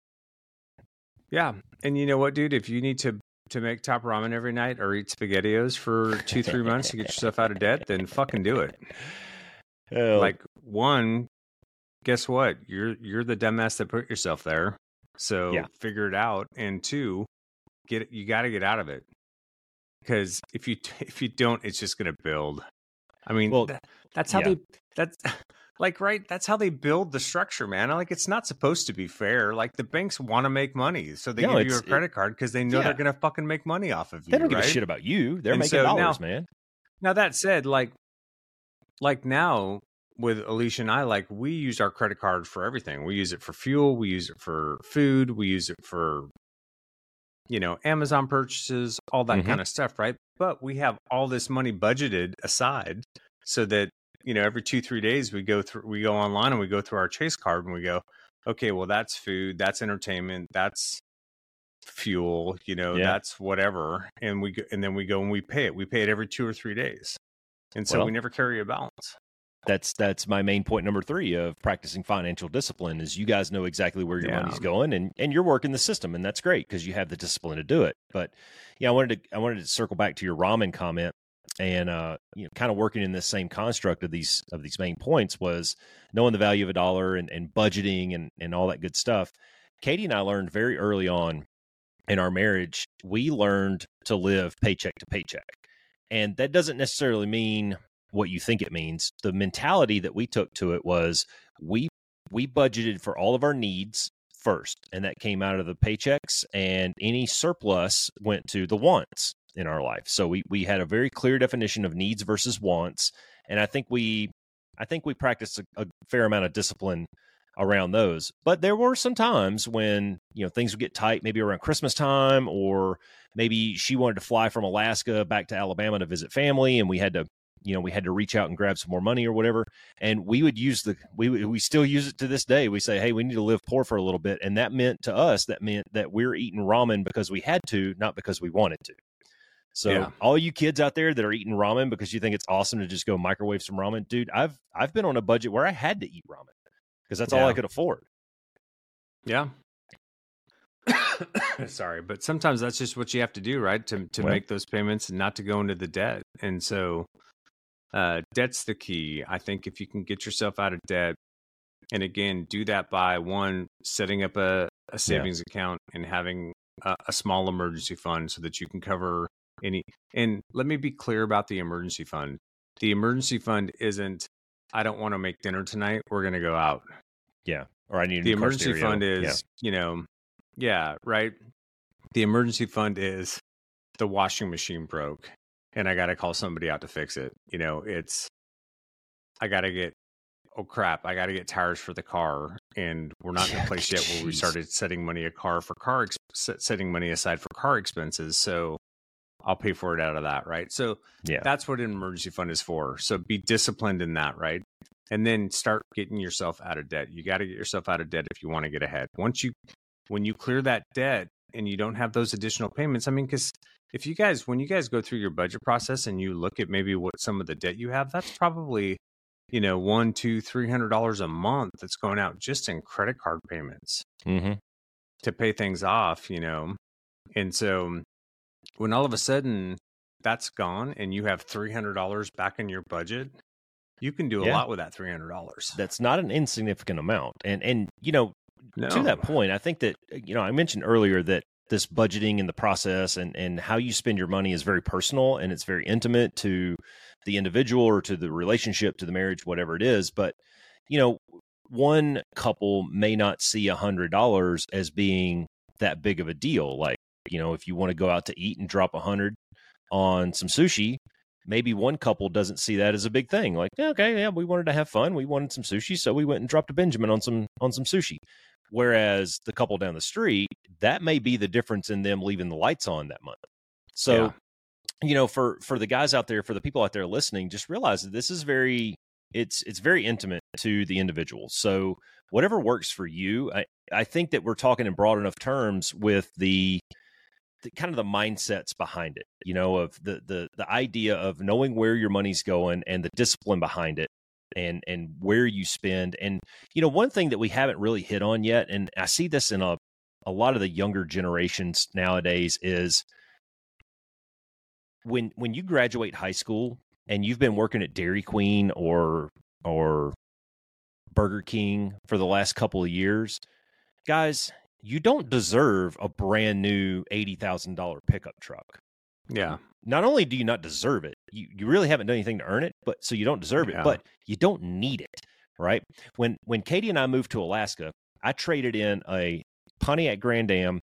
Yeah, and you know what, dude? If you need to to make top ramen every night or eat SpaghettiOs for two three months to get yourself out of debt, then fucking do it. Oh. Like one, guess what? You're you're the dumbass that put yourself there. So Yeah. figure it out. And two, get it, you got to get out of it, because if you if you don't, it's just going to build. I mean, Well, that, that's how yeah. they that's like right. That's how they build the structure, man. Like it's not supposed to be fair. Like the banks want to make money, so they No, give you a it's- credit card because they know yeah. they're going to fucking make money off of you. They don't give right? a shit about you. They're And making so now- dollars, man. Now that said, like, like now with Alicia and I, like we use our credit card for everything. We use it for fuel. We use it for food. We use it for, you know, Amazon purchases, all that Mhm. kind of stuff, right? But we have all this money budgeted aside so that, you know, every two, three days we go through, we go online and we go through our Chase card and we go, okay, well, that's food, that's entertainment, that's fuel, you know, Yeah. that's whatever. And we go, and then we go and we pay it. We pay it every two or three days. And so Well, we never carry a balance. That's that's my main point number three of practicing financial discipline is you guys know exactly where your Yeah. money's going and, and you're working the system, and that's great because you have the discipline to do it. But yeah, I wanted to I wanted to circle back to your ramen comment and uh you know kind of working in this same construct of these of these main points was knowing the value of a dollar and, and budgeting and, and all that good stuff. Katie and I learned very early on in our marriage, we learned to live paycheck to paycheck. And that doesn't necessarily mean what you think it means. The mentality that we took to it was we we budgeted for all of our needs first, and that came out of the paychecks, and any surplus went to the wants in our life. So we we had a very clear definition of needs versus wants, and I think we I think we practiced a, a fair amount of discipline around those. But there were some times when, you know, things would get tight, maybe around Christmas time, or maybe she wanted to fly from Alaska back to Alabama to visit family, and we had to, you know, we had to reach out and grab some more money or whatever. And we would use the, we would- we still use it to this day. We say, hey, we need to live poor for a little bit. And that meant to us, that meant that we're eating ramen because we had to, not because we wanted to. So Yeah. all you kids out there that are eating ramen because you think it's awesome to just go microwave some ramen, dude, I've, I've been on a budget where I had to eat ramen because that's all Yeah. I could afford. Yeah. Sorry, but sometimes that's just what you have to do, right? To to Well- make those payments and not to go into the debt. And so uh debt's the key. I think if you can get yourself out of debt, and again, do that by one, setting up a, a savings account and having a, a small emergency fund so that you can cover any. And let me be clear about the emergency fund. The emergency fund isn't, I don't want to make dinner tonight, we're going to go out. Yeah. Or I need a The new car emergency stereo. fund is, Yeah. you know, yeah, right. The emergency fund is the washing machine broke and I got to call somebody out to fix it. You know, it's, I got to get, oh crap, I got to get tires for the car. And we're not in a place yet where we Jeez. started setting money a car for car, ex- set- setting money aside for car expenses. So I'll pay for it out of that. Right. So Yeah. that's what an emergency fund is for. So be disciplined in that, right? And then start getting yourself out of debt. You got to get yourself out of debt if you want to get ahead. Once you, when you clear that debt, and you don't have those additional payments. I mean, because if you guys, when you guys go through your budget process and you look at maybe what some of the debt you have, that's probably, you know, one, two, three hundred dollars a month that's going out just in credit card payments Mm-hmm. to pay things off, you know. And so when all of a sudden that's gone and you have three hundred dollars back in your budget, you can do a Yeah. lot with that three hundred dollars. That's not an insignificant amount. And, and you know, No. to that point, I think that, you know, I mentioned earlier that this budgeting and the process and, and how you spend your money is very personal and it's very intimate to the individual or to the relationship, to the marriage, whatever it is. But, you know, one couple may not see a hundred dollars as being that big of a deal. Like, you know, if you want to go out to eat and drop a hundred on some sushi, maybe one couple doesn't see that as a big thing. Like, yeah, okay, yeah, we wanted to have fun. We wanted some sushi. So we went and dropped a Benjamin on some, on some sushi. Whereas the couple down the street, that may be the difference in them leaving the lights on that month. So, Yeah. you know, for, for the guys out there, for the people out there listening, just realize that this is very, it's, it's very intimate to the individual. So whatever works for you, I, I think that we're talking in broad enough terms with the, the kind of the mindsets behind it, you know, of the, the, the idea of knowing where your money's going and the discipline behind it. And and where you spend. And, you know, one thing that we haven't really hit on yet, and I see this in a, a lot of the younger generations nowadays, is when when you graduate high school and you've been working at Dairy Queen or or Burger King for the last couple of years, guys, you don't deserve a brand new eighty thousand dollars pickup truck. Yeah. Not only do you not deserve it, you, you really haven't done anything to earn it, but so you don't deserve Yeah. it, but you don't need it, right? When when Katie and I moved to Alaska, I traded in a Pontiac Grand Am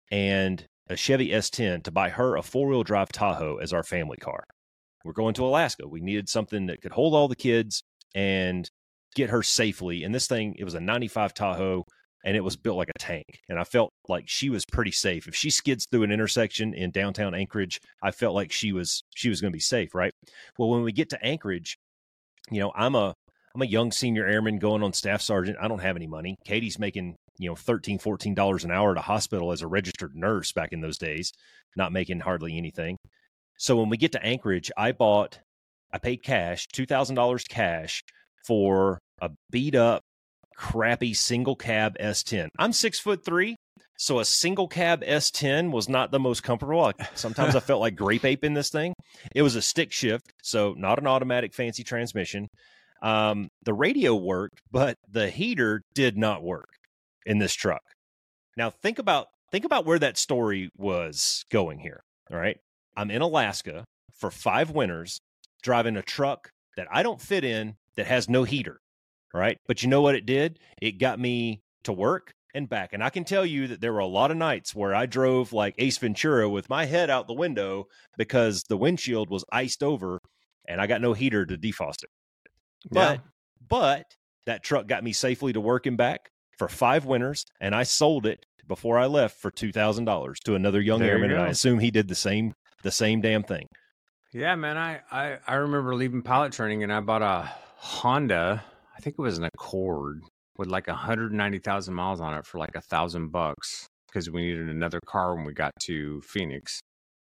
and a Chevy S ten to buy her a four-wheel drive Tahoe as our family car. We're going to Alaska. We needed something that could hold all the kids and get her safely. And this thing, it was a ninety-five Tahoe, and it was built like a tank. And I felt like she was pretty safe. If she skids through an intersection in downtown Anchorage, I felt like she was she was going to be safe, right? Well, when we get to Anchorage, you know, I'm a I'm a young senior airman going on staff sergeant. I don't have any money. Katie's making, you know, thirteen, fourteen dollars an hour at a hospital as a registered nurse back in those days, not making hardly anything. So when we get to Anchorage, I bought, I paid cash, two thousand dollars cash for a beat up, crappy single cab S ten. I'm six foot three, so a single cab S ten was not the most comfortable. I, sometimes I felt like grape ape in this thing. It was a stick shift, so not an automatic fancy transmission. Um, the radio worked, but the heater did not work in this truck. Now think about think about where that story was going here. All right, I'm in Alaska for five winters, driving a truck that I don't fit in that has no heater. Right. But you know what it did? It got me to work and back. And I can tell you that there were a lot of nights where I drove like Ace Ventura with my head out the window because the windshield was iced over and I got no heater to defrost it. But, Yeah. but that truck got me safely to work and back for five winters. And I sold it before I left for two thousand dollars to another young There you airman. And go. I assume he did the same, the same damn thing. Yeah, man. I, I, I remember leaving pilot training and I bought a Honda. I think it was an Accord with like one hundred ninety thousand miles on it for like a thousand bucks because we needed another car when we got to Phoenix,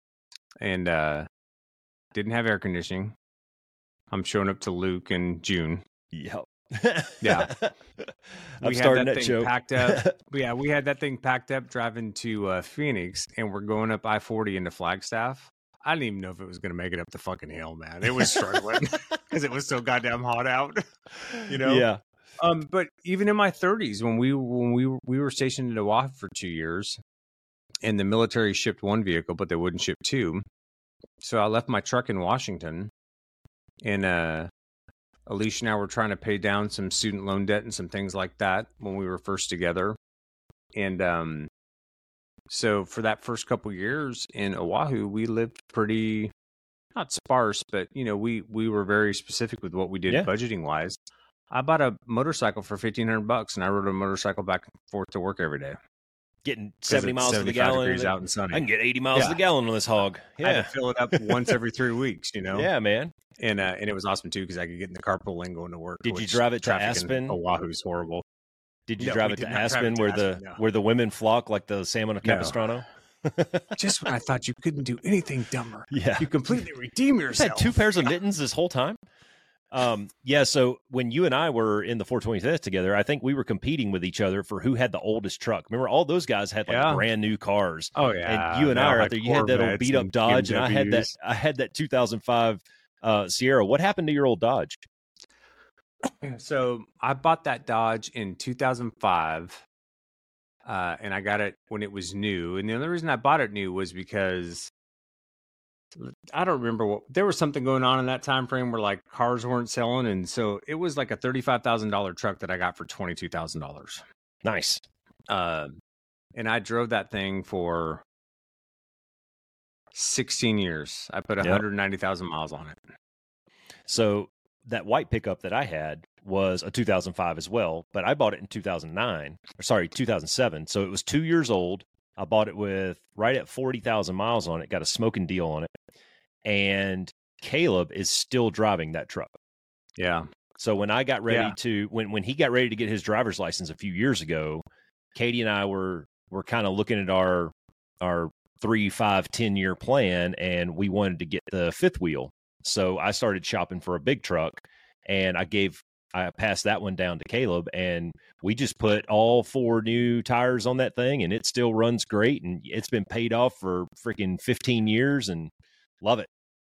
and uh, didn't have air conditioning. I'm showing up to Luke in June. Yep. Yeah. I'm we starting had that that thing joke. packed up. Yeah, we had that thing packed up driving to uh, Phoenix, and we're going up I forty into Flagstaff. I didn't even know if it was going to make it up the fucking hill, man. It was struggling because it was so goddamn hot out. You know? Yeah. Um, but even in my thirties, when we when we we were stationed in Oahu for two years, and the military shipped one vehicle, but they wouldn't ship two, so I left my truck in Washington, and uh, Alicia and I were trying to pay down some student loan debt and some things like that when we were first together, and um, so for that first couple years in Oahu, we lived pretty not sparse, but you know we we were very specific with what we did Yeah. budgeting wise. I bought a motorcycle for fifteen hundred bucks, and I rode a motorcycle back and forth to work every day. Getting 'Cause seventy it's miles to the seventy-five gallon. degrees out and sunny. I can get eighty miles Yeah. to the gallon on this hog. I had Yeah. to fill it up once every three weeks, you know. Yeah, man. and uh, and it was awesome too because I could get in the carpool lane going to work. Did you which drive it to traffic in Aspen? Oahu's horrible. Did you No, drive we it did to not drive Aspen it to where Aspen, the no. where the women flock like the salmon of No. Capistrano? Just when I thought you couldn't do anything dumber. Yeah. You completely redeem You've yourself. had two pairs of mittens this whole time? Um, yeah, so when you and I were in the four twenty-fifth together, I think we were competing with each other for who had the oldest truck. Remember, all those guys had like Yeah. brand new cars. Oh yeah. And you and They I all are out had there. You had that old Corvettes beat up and Dodge, and I had that B M Ws. I had that two thousand five uh, Sierra. What happened to your old Dodge? So I bought that Dodge in two thousand five, uh, and I got it when it was new. And the only reason I bought it new was because I don't remember what there was something going on in that time frame where like cars weren't selling, and so it was like a thirty-five thousand dollar truck that I got for twenty-two thousand dollars. Nice. Uh, and I drove that thing for sixteen years. I put Yep. one hundred ninety thousand miles on it. So that white pickup that I had was a two thousand five as well, but I bought it in two thousand nine, or sorry, two thousand seven. So it was two years old. I bought it with right at forty thousand miles on it, got a smoking deal on it. And Caleb is still driving that truck. Yeah. So when I got ready Yeah. to, when, when he got ready to get his driver's license a few years ago, Katie and I were, were kind of looking at our, our three, five, ten year plan, and we wanted to get the fifth wheel. So I started shopping for a big truck, and I gave, I passed that one down to Caleb, and we just put all four new tires on that thing, and it still runs great, and it's been paid off for freaking fifteen years, and love it.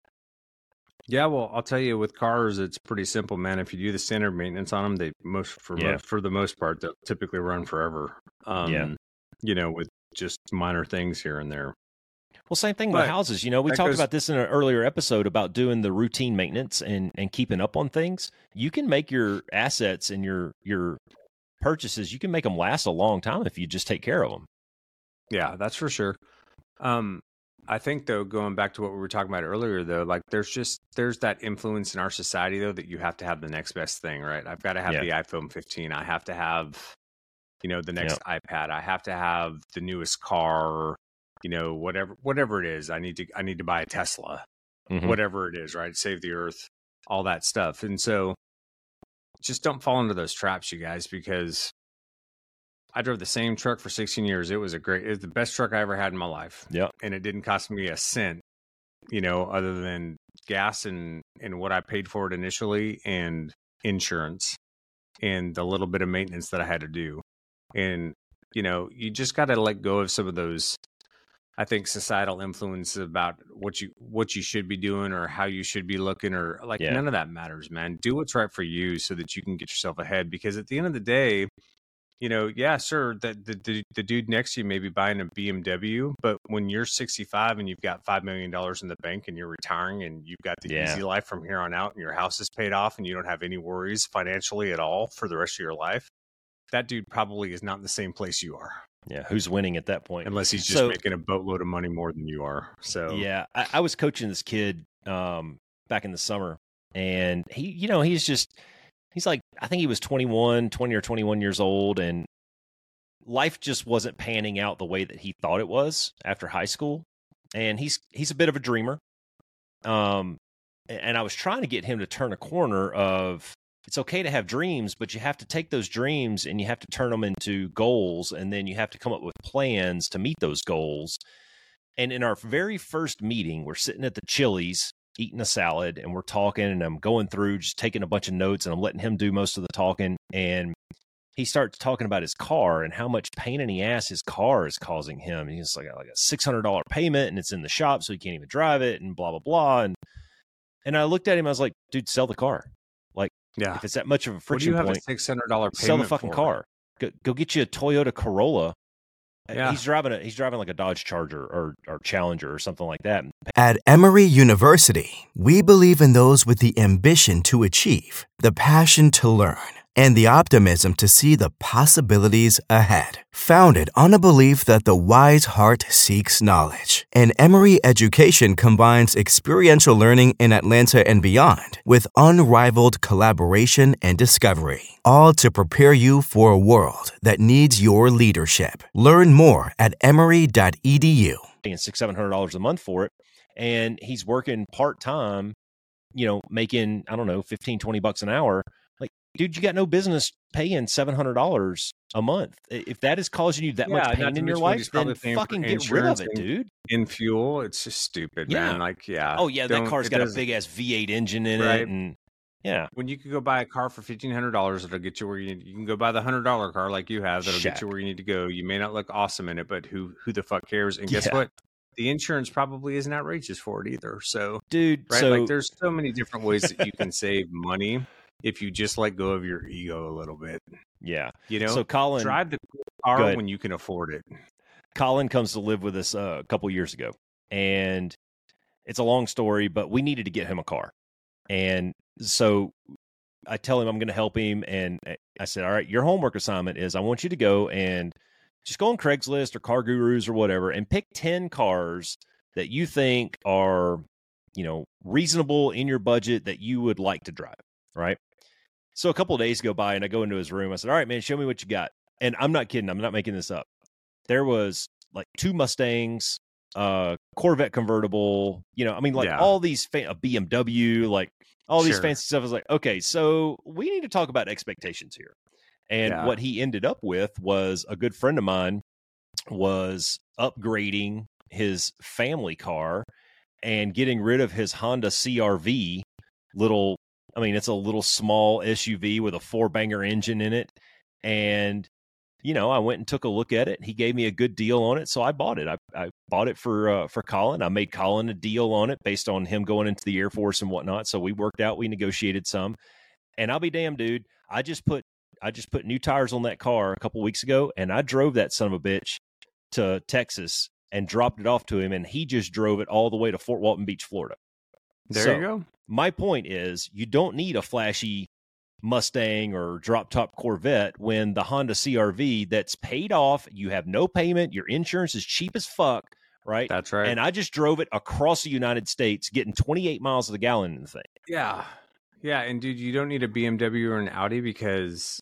Yeah, well, I'll tell you, with cars, it's pretty simple, man. If you do the standard maintenance on them, they most for Yeah. most, for the most part, they'll typically run forever. Um, Yeah. you know, with just minor things here and there. Well, same thing But with houses. You know, we that talked goes- about this in an earlier episode about doing the routine maintenance and, and keeping up on things. You can make your assets and your your purchases, you can make them last a long time if you just take care of them. Yeah, that's for sure. Um, I think though, going back to what we were talking about earlier, though, like there's just there's that influence in our society though that you have to have the next best thing, right? I've got to have Yeah. the iPhone fifteen. I have to have, you know, the next iPad. I have to have the newest car. You know, whatever whatever it is, I need to I need to buy a Tesla. Mhm. Whatever it is, right? Save the earth, all that stuff. And so just don't fall into those traps, you guys, because I drove the same truck for sixteen years. It was a great, it was the best truck I ever had in my life. Yep. And it didn't cost me a cent, you know, other than gas and, and what I paid for it initially and insurance and the little bit of maintenance that I had to do. And, you know, you just got to let go of some of those, I think, societal influences about what you what you should be doing or how you should be looking, or like Yeah. none of that matters, man. Do what's right for you so that you can get yourself ahead. Because at the end of the day, you know, yeah, sure, the the the, the dude next to you may be buying a B M W, but when you're sixty-five and you've got five million dollars in the bank and you're retiring and you've got the Yeah. easy life from here on out and your house is paid off and you don't have any worries financially at all for the rest of your life, that dude probably is not in the same place you are. Yeah. Who's winning at that point? Unless he's just So- making a boatload of money more than you are. So Yeah, I, I was coaching this kid um, back in the summer, and he, you know, he's just, he's like, I think he was twenty-one, twenty or twenty-one years old, and life just wasn't panning out the way that he thought it was after high school. And he's he's a bit of a dreamer. Um, and I was trying to get him to turn a corner of, it's okay to have dreams, but you have to take those dreams and you have to turn them into goals, and then you have to come up with plans to meet those goals. And in our very first meeting, we're sitting at the Chili's eating a salad, and we're talking, and I'm going through just taking a bunch of notes, and I'm letting him do most of the talking. And he starts talking about his car and how much pain in the ass his car is causing him. And he's like, like a six hundred dollars payment, and it's in the shop, so he can't even drive it, and blah, blah, blah. And, and I looked at him, I was like, dude, sell the car. yeah. If it's that much of a What do friction you have point, a six hundred dollar payment sell the fucking for? car. Go, go get you a Toyota Corolla. Uh, Yeah. He's driving a he's driving like a Dodge Charger or or Challenger or something like that. At Emory University, we believe in those with the ambition to achieve, the passion to learn, and the optimism to see the possibilities ahead. Founded on a belief that the wise heart seeks knowledge, and Emory education combines experiential learning in Atlanta and beyond with unrivaled collaboration and discovery, all to prepare you for a world that needs your leadership. Learn more at emory dot e d u. Paying six seven hundred dollars a month for it, and he's working part time. You know, making I don't know fifteen, twenty bucks an hour. Like dude, you got no business paying seven hundred dollars a month. If that is causing you that Yeah, much not pain to in your mention what life, he's then probably paying for fucking get rid of insurance it, and- dude. In fuel, it's just stupid, Yeah. man. Like, yeah. Oh yeah, that Don't- car's it got a doesn't- big ass V eight engine in Right. it, and yeah, When you could go buy a car for fifteen hundred dollars, that'll get you where you need. You can go buy the hundred dollar car like you have. That'll get Shaq. you where you need to go. You may not look awesome in it, but who who the fuck cares? And guess Yeah. what? The insurance probably isn't outrageous for it either. So, dude. right, So like there's so many different ways that you can save money if you just let go of your ego a little bit. yeah. You know, So Colin, drive the Go car ahead. when you can afford it. Colin comes to live with us uh, a couple years ago, and it's a long story, but we needed to get him a car, and so I tell him I'm going to help him, and I said, all right, your homework assignment is I want you to go and just go on Craigslist or Car Gurus or whatever and pick ten cars that you think are, you know, reasonable in your budget that you would like to drive, right? So a couple of days go by and I go into his room. I said, all right, man, show me what you got. And I'm not kidding. I'm not making this up. There was like two Mustangs, uh, Corvette convertible, you know, I mean, like Yeah. all these, fa- a B M W, like all these Sure. fancy stuff. I was like, okay, so we need to talk about expectations here. And Yeah. what he ended up with was a good friend of mine was upgrading his family car and getting rid of his Honda C R V little, I mean, it's a little small S U V with a four banger engine in it. And, you know, I went and took a look at it. He gave me a good deal on it. So I bought it. I, I bought it for, uh, for Colin. I made Colin a deal on it based on him going into the Air Force and whatnot. So we worked out, we negotiated some, and I'll be damned, dude. I just put, I just put new tires on that car a couple weeks ago, and I drove that son of a bitch to Texas and dropped it off to him, and he just drove it all the way to Fort Walton Beach, Florida. There So, you go. My point is, you don't need a flashy Mustang or drop top Corvette when the Honda C R V that's paid off, you have no payment, your insurance is cheap as fuck, right? That's right. And I just drove it across the United States, getting twenty-eight miles to the gallon in the thing. Yeah. Yeah. And dude, you don't need a B M W or an Audi because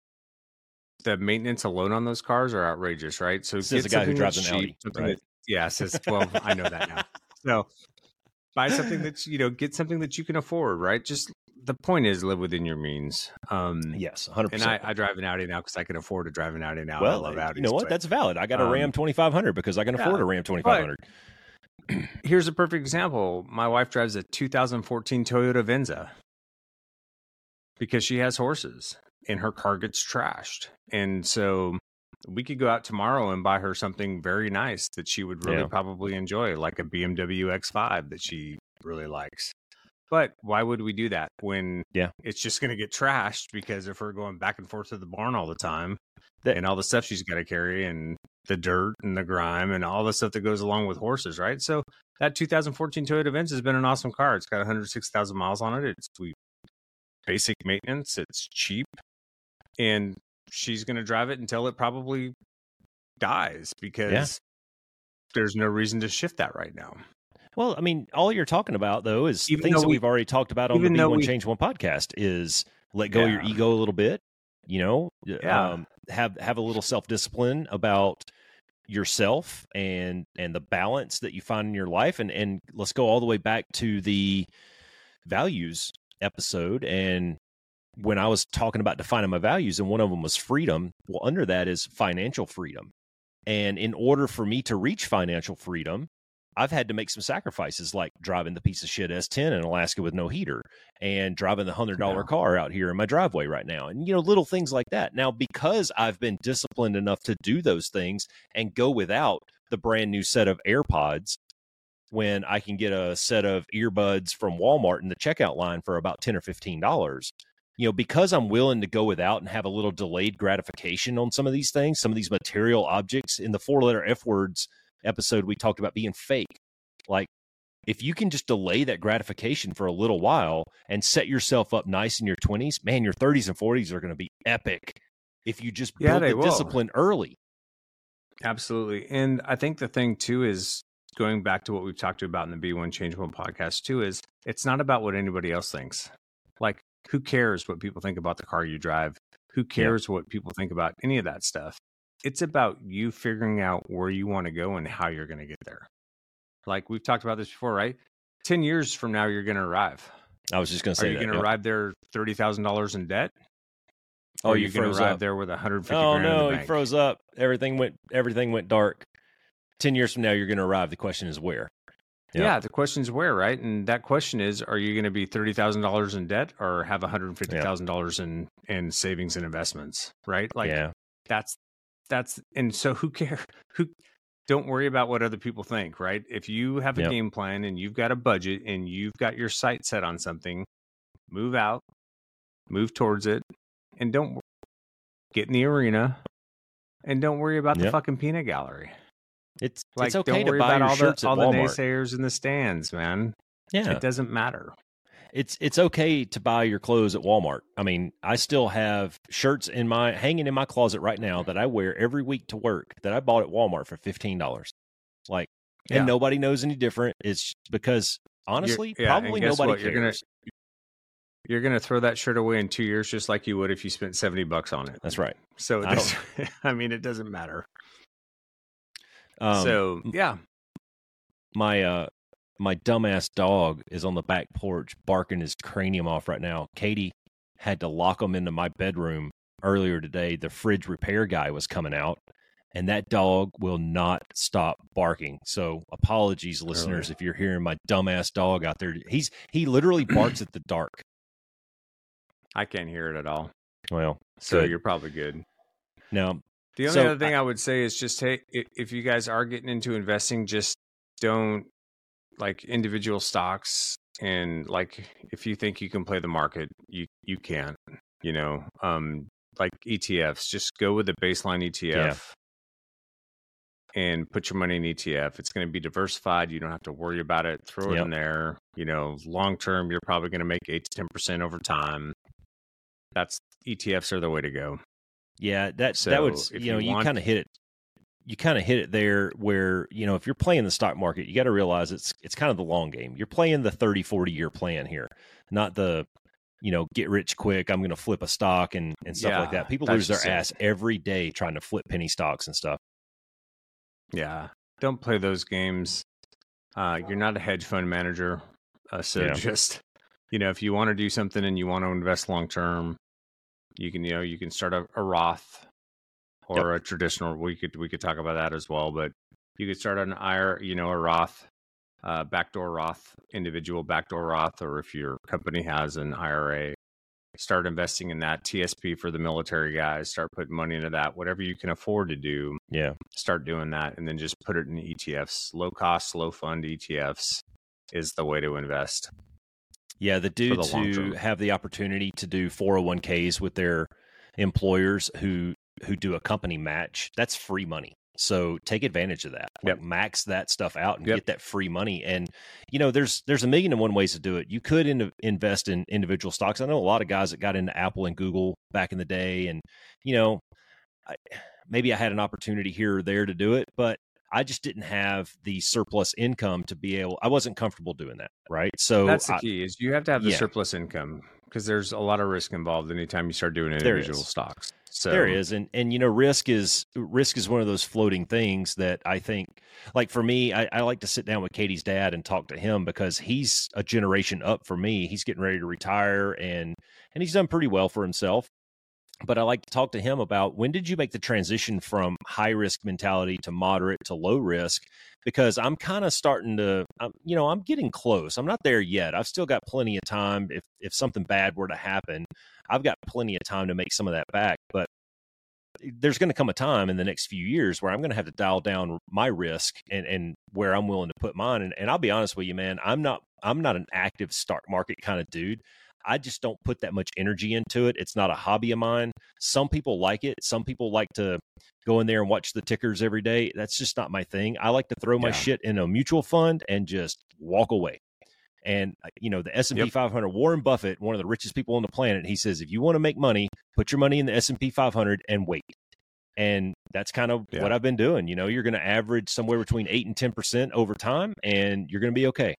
the maintenance alone on those cars are outrageous, right? So Says get a guy who something drives that's an Audi, cheap, something right? that- yeah, says twelve. I know that now. So buy something that's, you know, get something that you can afford, right? Just the point is live within your means. Um, Yes, one hundred and percent. I, I drive an Audi now because I can afford to drive an Audi now. well, I love Audis. you know what? but That's valid. I got a um, Ram twenty-five hundred because I can yeah, afford a Ram twenty-five hundred. here's a perfect example. My wife drives a two thousand fourteen Toyota Venza because she has horses and her car gets trashed. And so we could go out tomorrow and buy her something very nice that she would really Yeah. probably enjoy, like a B M W X five that she really likes. But why would we do that when Yeah. it's just going to get trashed because if we're going back and forth to the barn all the time That- and all the stuff she's got to carry and the dirt and the grime and all the stuff that goes along with horses, right? So that two thousand fourteen Toyota Venza has been an awesome car. It's got one hundred six thousand miles on it. It's we basic maintenance. It's cheap. And she's going to drive it until it probably dies because Yeah. there's no reason to shift that right now. Well, I mean, all you're talking about though is Even things though that we- we've already talked about on the even Be though One we- Change One podcast is let go of your Yeah. ego a little bit, you know, Yeah. um, have, have a little self-discipline about yourself and, and the balance that you find in your life. And, and let's go all the way back to the values episode. And when I was talking about defining my values, and one of them was freedom, well, under that is financial freedom. And in order for me to reach financial freedom, I've had to make some sacrifices, like driving the piece of shit S ten in Alaska with no heater and driving the one hundred dollars Yeah. car out here in my driveway right now. And, you know, little things like that. Now, because I've been disciplined enough to do those things and go without the brand new set of AirPods when I can get a set of earbuds from Walmart in the checkout line for about ten or fifteen dollars, you know, because I'm willing to go without and have a little delayed gratification on some of these things, some of these material objects. In the four letter F words episode, we talked about being fake. Like, if you can just delay that gratification for a little while and set yourself up nice in your twenties, man, your thirties and forties are going to be epic if you just Yeah, build they the will. discipline early. Absolutely. And I think the thing too is going back to what we've talked about in the Be One Change One podcast too, is it's not about what anybody else thinks. Like, who cares what people think about the car you drive? Who cares what people think about any of that stuff? It's about you figuring out where you want to go and how you're going to get there. Like we've talked about this before, right? ten years from now, you're going to arrive. I was just going to Are say you that. going to yep. arrive there thirty thousand dollars in debt? Oh, or you you going to froze arrive up. there with one hundred fifty Oh grand in no, the he bank? froze up. Everything went everything went dark. Ten years from now, you're going to arrive. The question is where. Yeah. Yeah. The question is where, right? And that question is, are you going to be thirty thousand dollars in debt or have one hundred fifty thousand dollars in, in savings and investments, right? Like yeah, that's, that's, and so who cares? Who, don't worry about what other people think, right? If you have a Yep. game plan and you've got a budget and you've got your sight set on something, move out, move towards it, and don't get in the arena and don't worry about the Yep. fucking peanut gallery. it's Like, it's okay don't to worry buy about your all shirts the at all the Walmart. naysayers in the stands, man. Yeah, It doesn't matter. it's it's okay to buy your clothes at Walmart. I mean, I still have shirts in my hanging in my closet right now that I wear every week to work that I bought at Walmart for fifteen dollars. Like, Yeah. and nobody knows any different. It's because honestly, You're- yeah, and probably guess nobody what? cares. You're gonna you're gonna throw that shirt away in two years, just like you would if you spent seventy bucks on it. That's right. So it I doesn't, I mean, it doesn't matter. Um, so yeah, my uh my dumbass dog is on the back porch barking his cranium off right now. Katie had to lock him into my bedroom earlier today. The fridge repair guy was coming out, and that dog will not stop barking. So apologies, listeners, if you're hearing my dumbass dog out there. He's he literally barks at the dark. I can't hear it at all. Well, So good. you're probably good. Now, The only So, other thing I, I would say is just, hey, i- if you guys are getting into investing, just don't like individual stocks. And like, if you think you can play the market, you, you can't, you know, um, like E T Fs, just go with the baseline E T F and put your money in E T F. It's going to be diversified. You don't have to worry about it. Throw it Yep. in there. You know, long term, you're probably going to make eight to ten percent over time. That's E T Fs are the way to go. yeah, that So that would if you know you you want- kind of hit it. You kind of hit it there where, you know, if you're playing the stock market, you got to realize it's it's kind of the long game. You're playing the thirty, forty year plan here, not the, you know, get rich quick. I'm going to flip a stock and, and stuff like Yeah, that. People that's lose their just it. ass every day trying to flip penny stocks and stuff. Yeah. Don't play those games. Uh, you're not a hedge fund manager. Uh, so Yeah. just, you know, if you want to do something and you want to invest long term, you can, you know, you can start a, a Roth or a traditional. We could, we could talk about that as well, but you could start an I R A, you know, a Roth, uh, backdoor Roth, individual backdoor Roth, or if your company has an I R A, start investing in that. T S P for the military guys, start putting money into that. Whatever you can afford to do, Yeah. start doing that, and then just put it in E T Fs. Low cost, low fund E T Fs is the way to invest. Yeah. The dudes the long who term. have the opportunity to do four oh one k's with their employers who, who do a company match, that's free money. So take advantage of that. Like Yep. max that stuff out and Yep. get that free money. And you know, there's there's a million and one ways to do it. You could in, invest in individual stocks. I know a lot of guys that got into Apple and Google back in the day, and you know, I, maybe I had an opportunity here or there to do it, but I just didn't have the surplus income to be able. I wasn't comfortable doing that. Right. So That's the I- key is you have to have the yeah. surplus income because there's a lot of risk involved anytime you start doing There individual is. stocks. So There is, and and you know, risk is risk is one of those floating things that I think, like for me, I, I like to sit down with Katie's dad and talk to him because he's a generation up for me. He's getting ready to retire, and and he's done pretty well for himself. But I like to talk to him about, when did you make the transition from high risk mentality to moderate to low risk? Because I'm kind of starting to, I'm, you know, I'm getting close. I'm not there yet. I've still got plenty of time. If if something bad were to happen, I've got plenty of time to make some of that back. But there's going to come a time in the next few years where I'm going to have to dial down my risk and, and where I'm willing to put mine. And, and I'll be honest with you, man, I'm not, I'm not an active stock market kind of dude. I just don't put that much energy into it. It's not a hobby of mine. Some people like it. Some people like to go in there and watch the tickers every day. That's just not my thing. I like to throw my Yeah. shit in a mutual fund and just walk away. And, you know, the S and P Yep. five hundred, Warren Buffett, one of the richest people on the planet, he says, if you want to make money, put your money in the S and P five hundred and wait. And that's kind of Yeah. what I've been doing. You know, you're going to average somewhere between eight and ten percent over time, and you're going to be okay.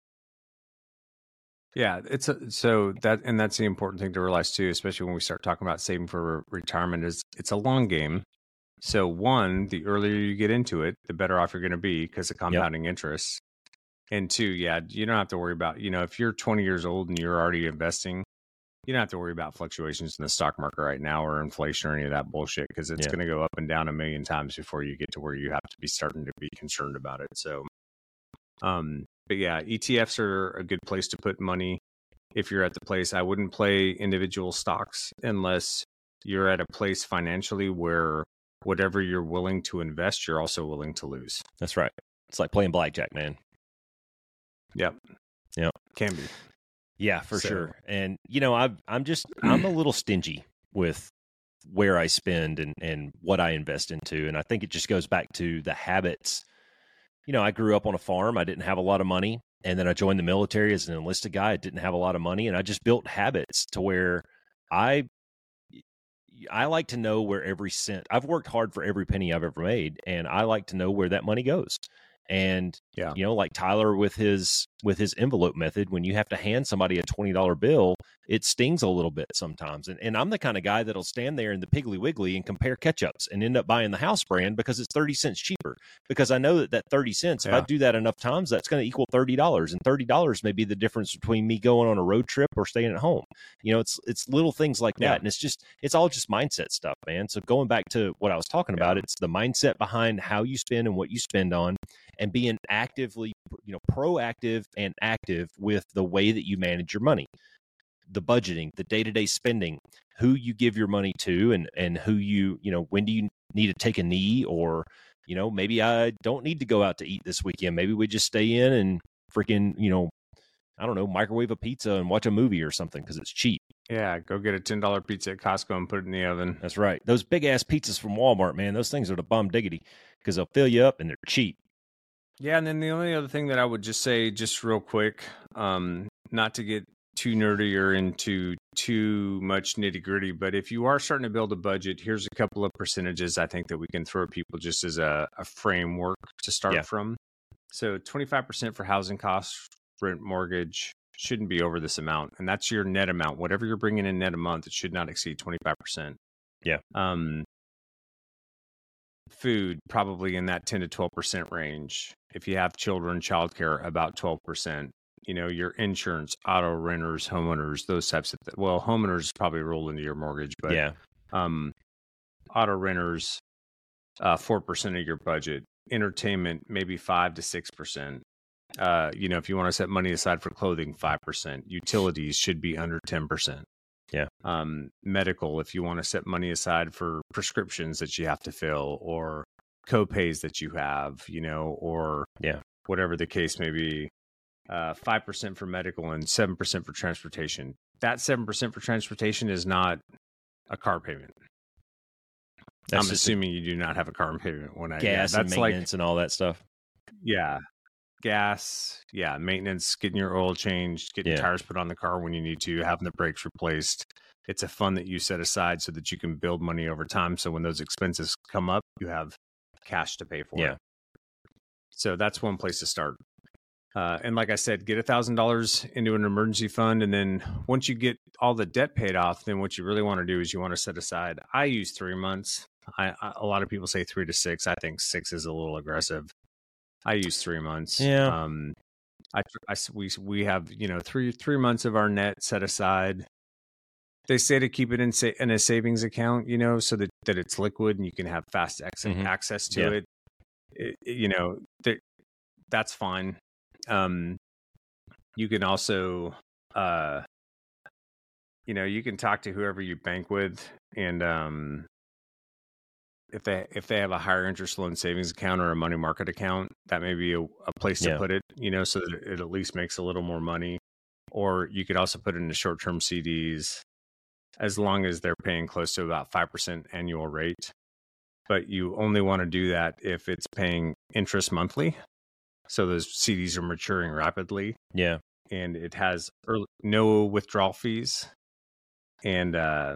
Yeah, it's a, so that, and that's the important thing to realize too, especially when we start talking about saving for re- retirement, is it's a long game. So one, the earlier you get into it, the better off you're going to be because of compounding interest. And two, yeah, you don't have to worry about, you know, if you're twenty years old and you're already investing, you don't have to worry about fluctuations in the stock market right now or inflation or any of that bullshit, because it's Yeah. going to go up and down a million times before you get to where you have to be starting to be concerned about it. So, um, but yeah, E T Fs are a good place to put money. If you're at the place, I wouldn't play individual stocks unless you're at a place financially where whatever you're willing to invest, you're also willing to lose. That's right. It's like playing blackjack, man. Yep. Yep. Can be. Yeah, for So- sure. And you know, I've I'm just I'm a little stingy with where I spend and and what I invest into, and I think it just goes back to the habits. You know, I grew up on a farm. I didn't have a lot of money, and then I joined the military as an enlisted guy. I didn't have a lot of money, and I just built habits to where I I like to know where every cent. I've worked hard for every penny I've ever made, and I like to know where that money goes. And Yeah. you know, like Tyler with his with his envelope method, when you have to hand somebody a twenty dollar bill, it stings a little bit sometimes. And and I'm the kind of guy that'll stand there in the Piggly Wiggly and compare ketchups and end up buying the house brand because it's thirty cents cheaper. Because I know that that thirty cents, if I Yeah. do that enough times, that's going to equal thirty dollars. And thirty dollars may be the difference between me going on a road trip or staying at home. You know, it's it's little things like that. Yeah. And it's just it's all just mindset stuff, man. So going back to what I was talking about, it's the mindset behind how you spend and what you spend on, and being actively, you know, proactive and active with the way that you manage your money, the budgeting, the day-to-day spending, who you give your money to, and and who you, you know, when do you need to take a knee, or, you know, maybe I don't need to go out to eat this weekend. Maybe we just stay in and freaking, you know, I don't know, microwave a pizza and watch a movie or something because it's cheap. Yeah. Go get a ten dollar pizza at Costco and put it in the oven. That's right. Those big ass pizzas from Walmart, man, those things are the bum diggity because they'll fill you up and they're cheap. Yeah, and then the only other thing that I would just say, just real quick, um, not to get too nerdy or into too much nitty gritty, but if you are starting to build a budget, here's a couple of percentages I think that we can throw at people just as a, a framework to start Yeah. from. So twenty-five percent for housing costs, rent, mortgage shouldn't be over this amount, and that's your net amount. Whatever you're bringing in net a month, it should not exceed twenty-five percent. Yeah. Um, food probably in that ten to twelve percent range. If you have children, childcare about twelve percent. You know, your insurance, auto renters, homeowners, those types of th- well, homeowners probably roll into your mortgage, but yeah. um, auto renters, uh, four percent of your budget. Entertainment, maybe five to six percent. Uh, you know, if you want to set money aside for clothing, five percent. Utilities should be under ten percent. Yeah. Um, medical, if you want to set money aside for prescriptions that you have to fill, or co-pays that you have, you know, or Yeah. whatever the case may be. Uh, five percent for medical and seven percent for transportation. That seven percent for transportation is not a car payment. That's I'm just assuming you do not have a car payment when I gas yeah, and that's like maintenance and all that stuff. yeah, gas, yeah, maintenance, getting your oil changed, getting Yeah. tires put on the car when you need to, having the brakes replaced. It's a fund that you set aside so that you can build money over time. So when those expenses come up, you have cash to pay for Yeah. it. So that's one place to start. Uh, and like I said, get a thousand dollars into an emergency fund, and then once you get all the debt paid off, then what you really want to do is you want to set aside. I use three months. I, I a lot of people say three to six. I think six is a little aggressive. I use three months. Yeah. Um, I, I we we have you know three three months of our net set aside. They say to keep it in sa- in a savings account, you know, so that, that it's liquid and you can have fast ex- Mhm. access to Yeah. it. It- You know, that that's fine. Um, you can also, uh, you know, you can talk to whoever you bank with, and um, if they if they have a higher interest loan savings account or a money market account, that may be a, a place to Yeah. put it. You know, so that it at least makes a little more money. Or you could also put it into short term C Ds, as long as they're paying close to about five percent annual rate. But you only want to do that if it's paying interest monthly. So those C Ds are maturing rapidly, Yeah. and it has early, no withdrawal fees, and uh,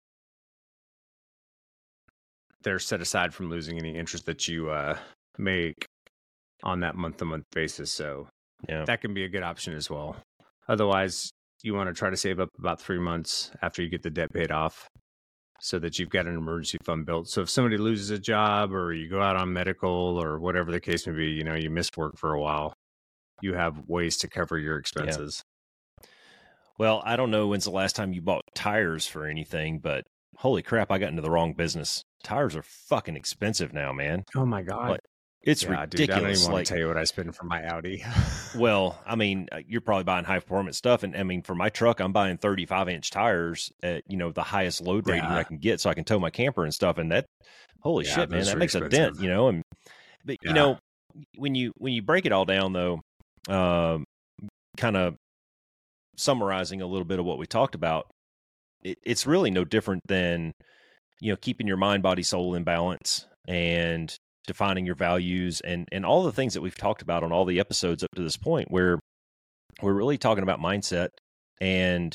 they're set aside from losing any interest that you uh, make on that month-to-month basis. So Yeah. that can be a good option as well. Otherwise, you want to try to save up about three months after you get the debt paid off, so that you've got an emergency fund built. So if somebody loses a job, or you go out on medical, or whatever the case may be, you know, you miss work for a while, you have ways to cover your expenses. Well, I don't know when's the last time you bought tires for anything, but holy crap, I got into the wrong business. Tires are fucking expensive now, man. Oh my God. Like, it's yeah, ridiculous. Dude, I don't even want like, to tell you what I spend for my Audi. Well, I mean, you're probably buying high performance stuff. And I mean, for my truck, I'm buying thirty-five inch tires at, you know, the highest load rating Yeah. I can get so I can tow my camper and stuff. And that, holy Yeah, shit, man, those that are makes expensive. a dent, you know? And, but, Yeah. you know, when you, when you break it all down though, um, kind of summarizing a little bit of what we talked about, it, it's really no different than, you know, keeping your mind, body, soul in balance and defining your values and, and all the things that we've talked about on all the episodes up to this point, where we're really talking about mindset and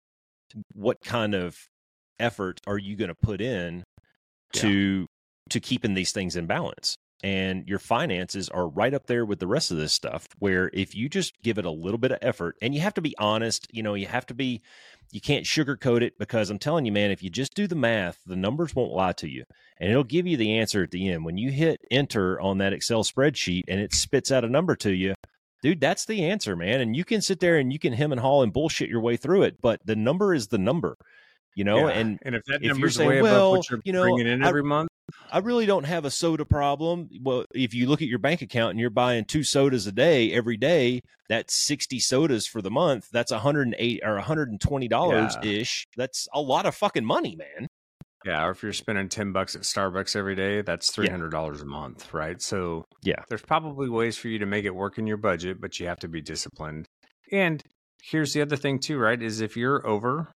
what kind of effort are you going to put in to, to keeping these things in balance. And your finances are right up there with the rest of this stuff, where if you just give it a little bit of effort, and you have to be honest, you know, you have to be, you can't sugarcoat it, because I'm telling you, man, if you just do the math, the numbers won't lie to you, and it'll give you the answer at the end. When you hit enter on that Excel spreadsheet and it spits out a number to you, dude, that's the answer, man. And you can sit there and you can hem and haw and bullshit your way through it, but the number is the number, you know, Yeah. and and if that if you're number's saying, way well, above what you're you know, bringing in I- every month, I really don't have a soda problem. Well, if you look at your bank account and you're buying two sodas a day every day, that's sixty sodas for the month. That's one hundred eight or one hundred twenty dollars ish. That's a lot of fucking money, man. yeah, or if you're spending ten bucks at Starbucks every day, that's three hundred dollars a month, right? So Yeah. there's probably ways for you to make it work in your budget, but you have to be disciplined. And here's the other thing too, right? Is if you're over,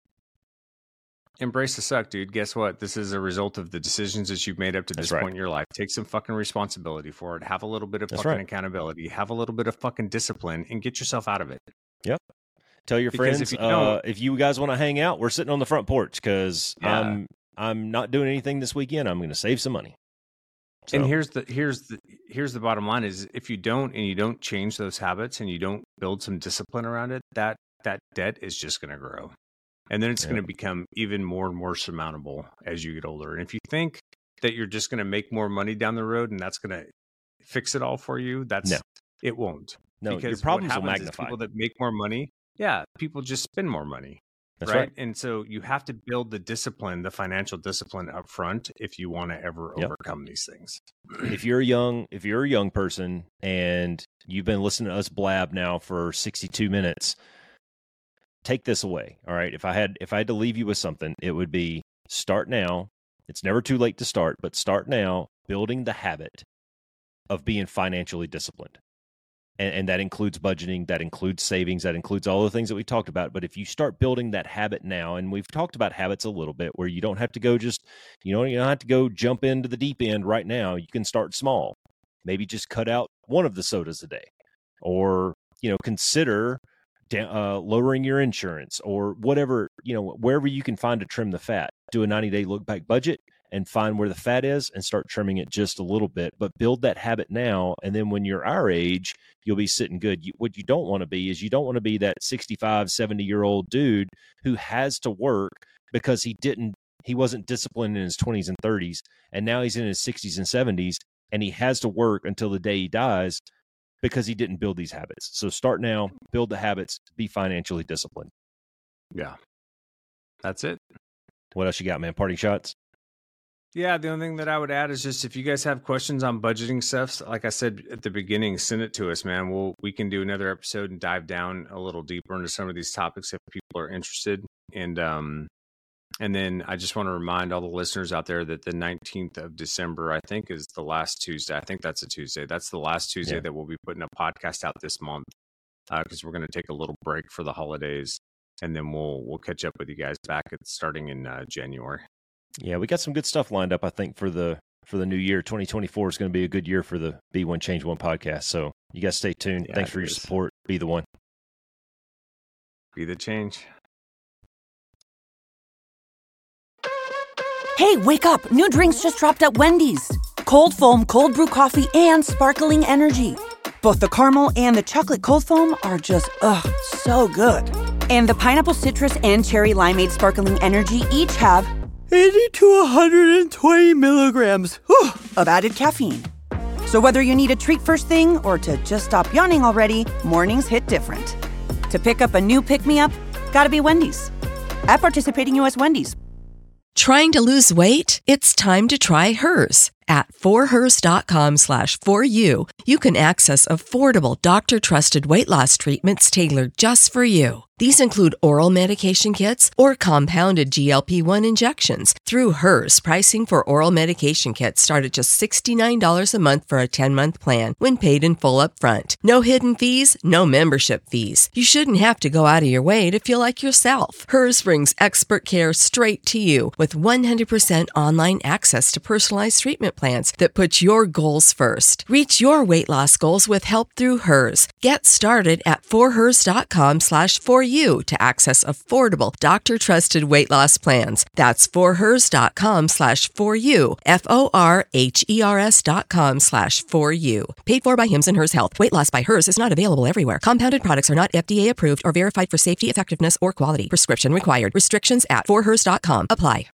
embrace the suck, dude. Guess what? This is a result of the decisions that you've made up to That's this right. point in your life. Take some fucking responsibility for it. Have a little bit of That's fucking right. accountability. Have a little bit of fucking discipline and get yourself out of it. Tell your Because friends if you uh, don't- if you guys want to hang out, we're sitting on the front porch because Yeah. I'm I'm not doing anything this weekend. I'm going to save some money. So, And here's the here's the here's the bottom line is if you don't and you don't change those habits and you don't build some discipline around it, that that debt is just going to grow. And then it's Yeah. going to become even more and more surmountable as you get older. And if you think that you're just going to make more money down the road and that's going to fix it all for you, that's No. it won't. no, your Because problems what will happens is magnify. people that make more money, yeah, people just spend more money. That's right? right. And so you have to build the discipline, the financial discipline up front if you want to ever Yep. overcome these things. If you're a young, if you're a young person and you've been listening to us blab now for sixty-two minutes, take this away. All right. If I had, if I had to leave you with something, it would be start now. It's never too late to start, but start now building the habit of being financially disciplined. And, and that includes budgeting, that includes savings, that includes all the things that we talked about. But if you start building that habit now, and we've talked about habits a little bit, where you don't have to go just, you know, you don't have to go jump into the deep end right now. You can start small. Maybe just cut out one of the sodas a day, or, you know, consider uh, lowering your insurance, or whatever, you know, wherever you can find to trim the fat. Do a ninety day look back budget and find where the fat is and start trimming it just a little bit, but build that habit now. And then when you're our age, you'll be sitting good. You, what you don't want to be is you don't want to be that sixty-five, seventy year old dude who has to work because he didn't, he wasn't disciplined in his twenties and thirties. And now he's in his sixties and seventies and he has to work until the day he dies because he didn't build these habits. So start now, build the habits, be financially disciplined. Yeah. That's it. What else you got, man? Parting shots? Yeah, the only thing that I would add is just if you guys have questions on budgeting stuff, like I said at the beginning, send it to us, man. We'll we can do another episode and dive down a little deeper into some of these topics if people are interested. And um and then I just want to remind all the listeners out there that the nineteenth of December, I think, is the last Tuesday. I think that's a Tuesday. That's the last Tuesday Yeah. that we'll be putting a podcast out this month because uh, we're going to take a little break for the holidays, and then we'll we'll catch up with you guys back at starting in uh, January. Yeah, we got some good stuff lined up, I think, for the for the new year. twenty twenty-four is going to be a good year for the Be One Change One podcast. So you guys stay tuned. Yeah, Thanks it for your is. support. Be the one. Be the change. Hey, wake up! New drinks just dropped at Wendy's. Cold foam, cold brew coffee, and sparkling energy. Both the caramel and the chocolate cold foam are just, ugh, so good. And the pineapple citrus and cherry limeade sparkling energy each have eighty to one hundred twenty milligrams whew, of added caffeine. So whether you need a treat first thing or to just stop yawning already, mornings hit different. To pick up a new pick-me-up, Gotta be Wendy's. At participating U S Wendy's. Trying to lose weight? It's time to try Hers. At forhers.com slash for you, you can access affordable doctor-trusted weight loss treatments tailored just for you. These include oral medication kits or compounded G L P one injections. Through Hers, pricing for oral medication kits start at just sixty-nine dollars a month for a ten-month plan when paid in full upfront. No hidden fees, no membership fees. You shouldn't have to go out of your way to feel like yourself. Hers brings expert care straight to you with one hundred percent online access to personalized treatment plans that put your goals first. Reach your weight loss goals with help through Hers. Get started at forhers.com slash for you to access affordable doctor-trusted weight loss plans. That's forhers.com slash for you, F-O-R-H-E-R-S dot com slash for you. Paid for by Hims and Hers Health. Weight loss by Hers is not available everywhere. Compounded products are not F D A approved or verified for safety, effectiveness, or quality. Prescription required. Restrictions at forhers dot com apply.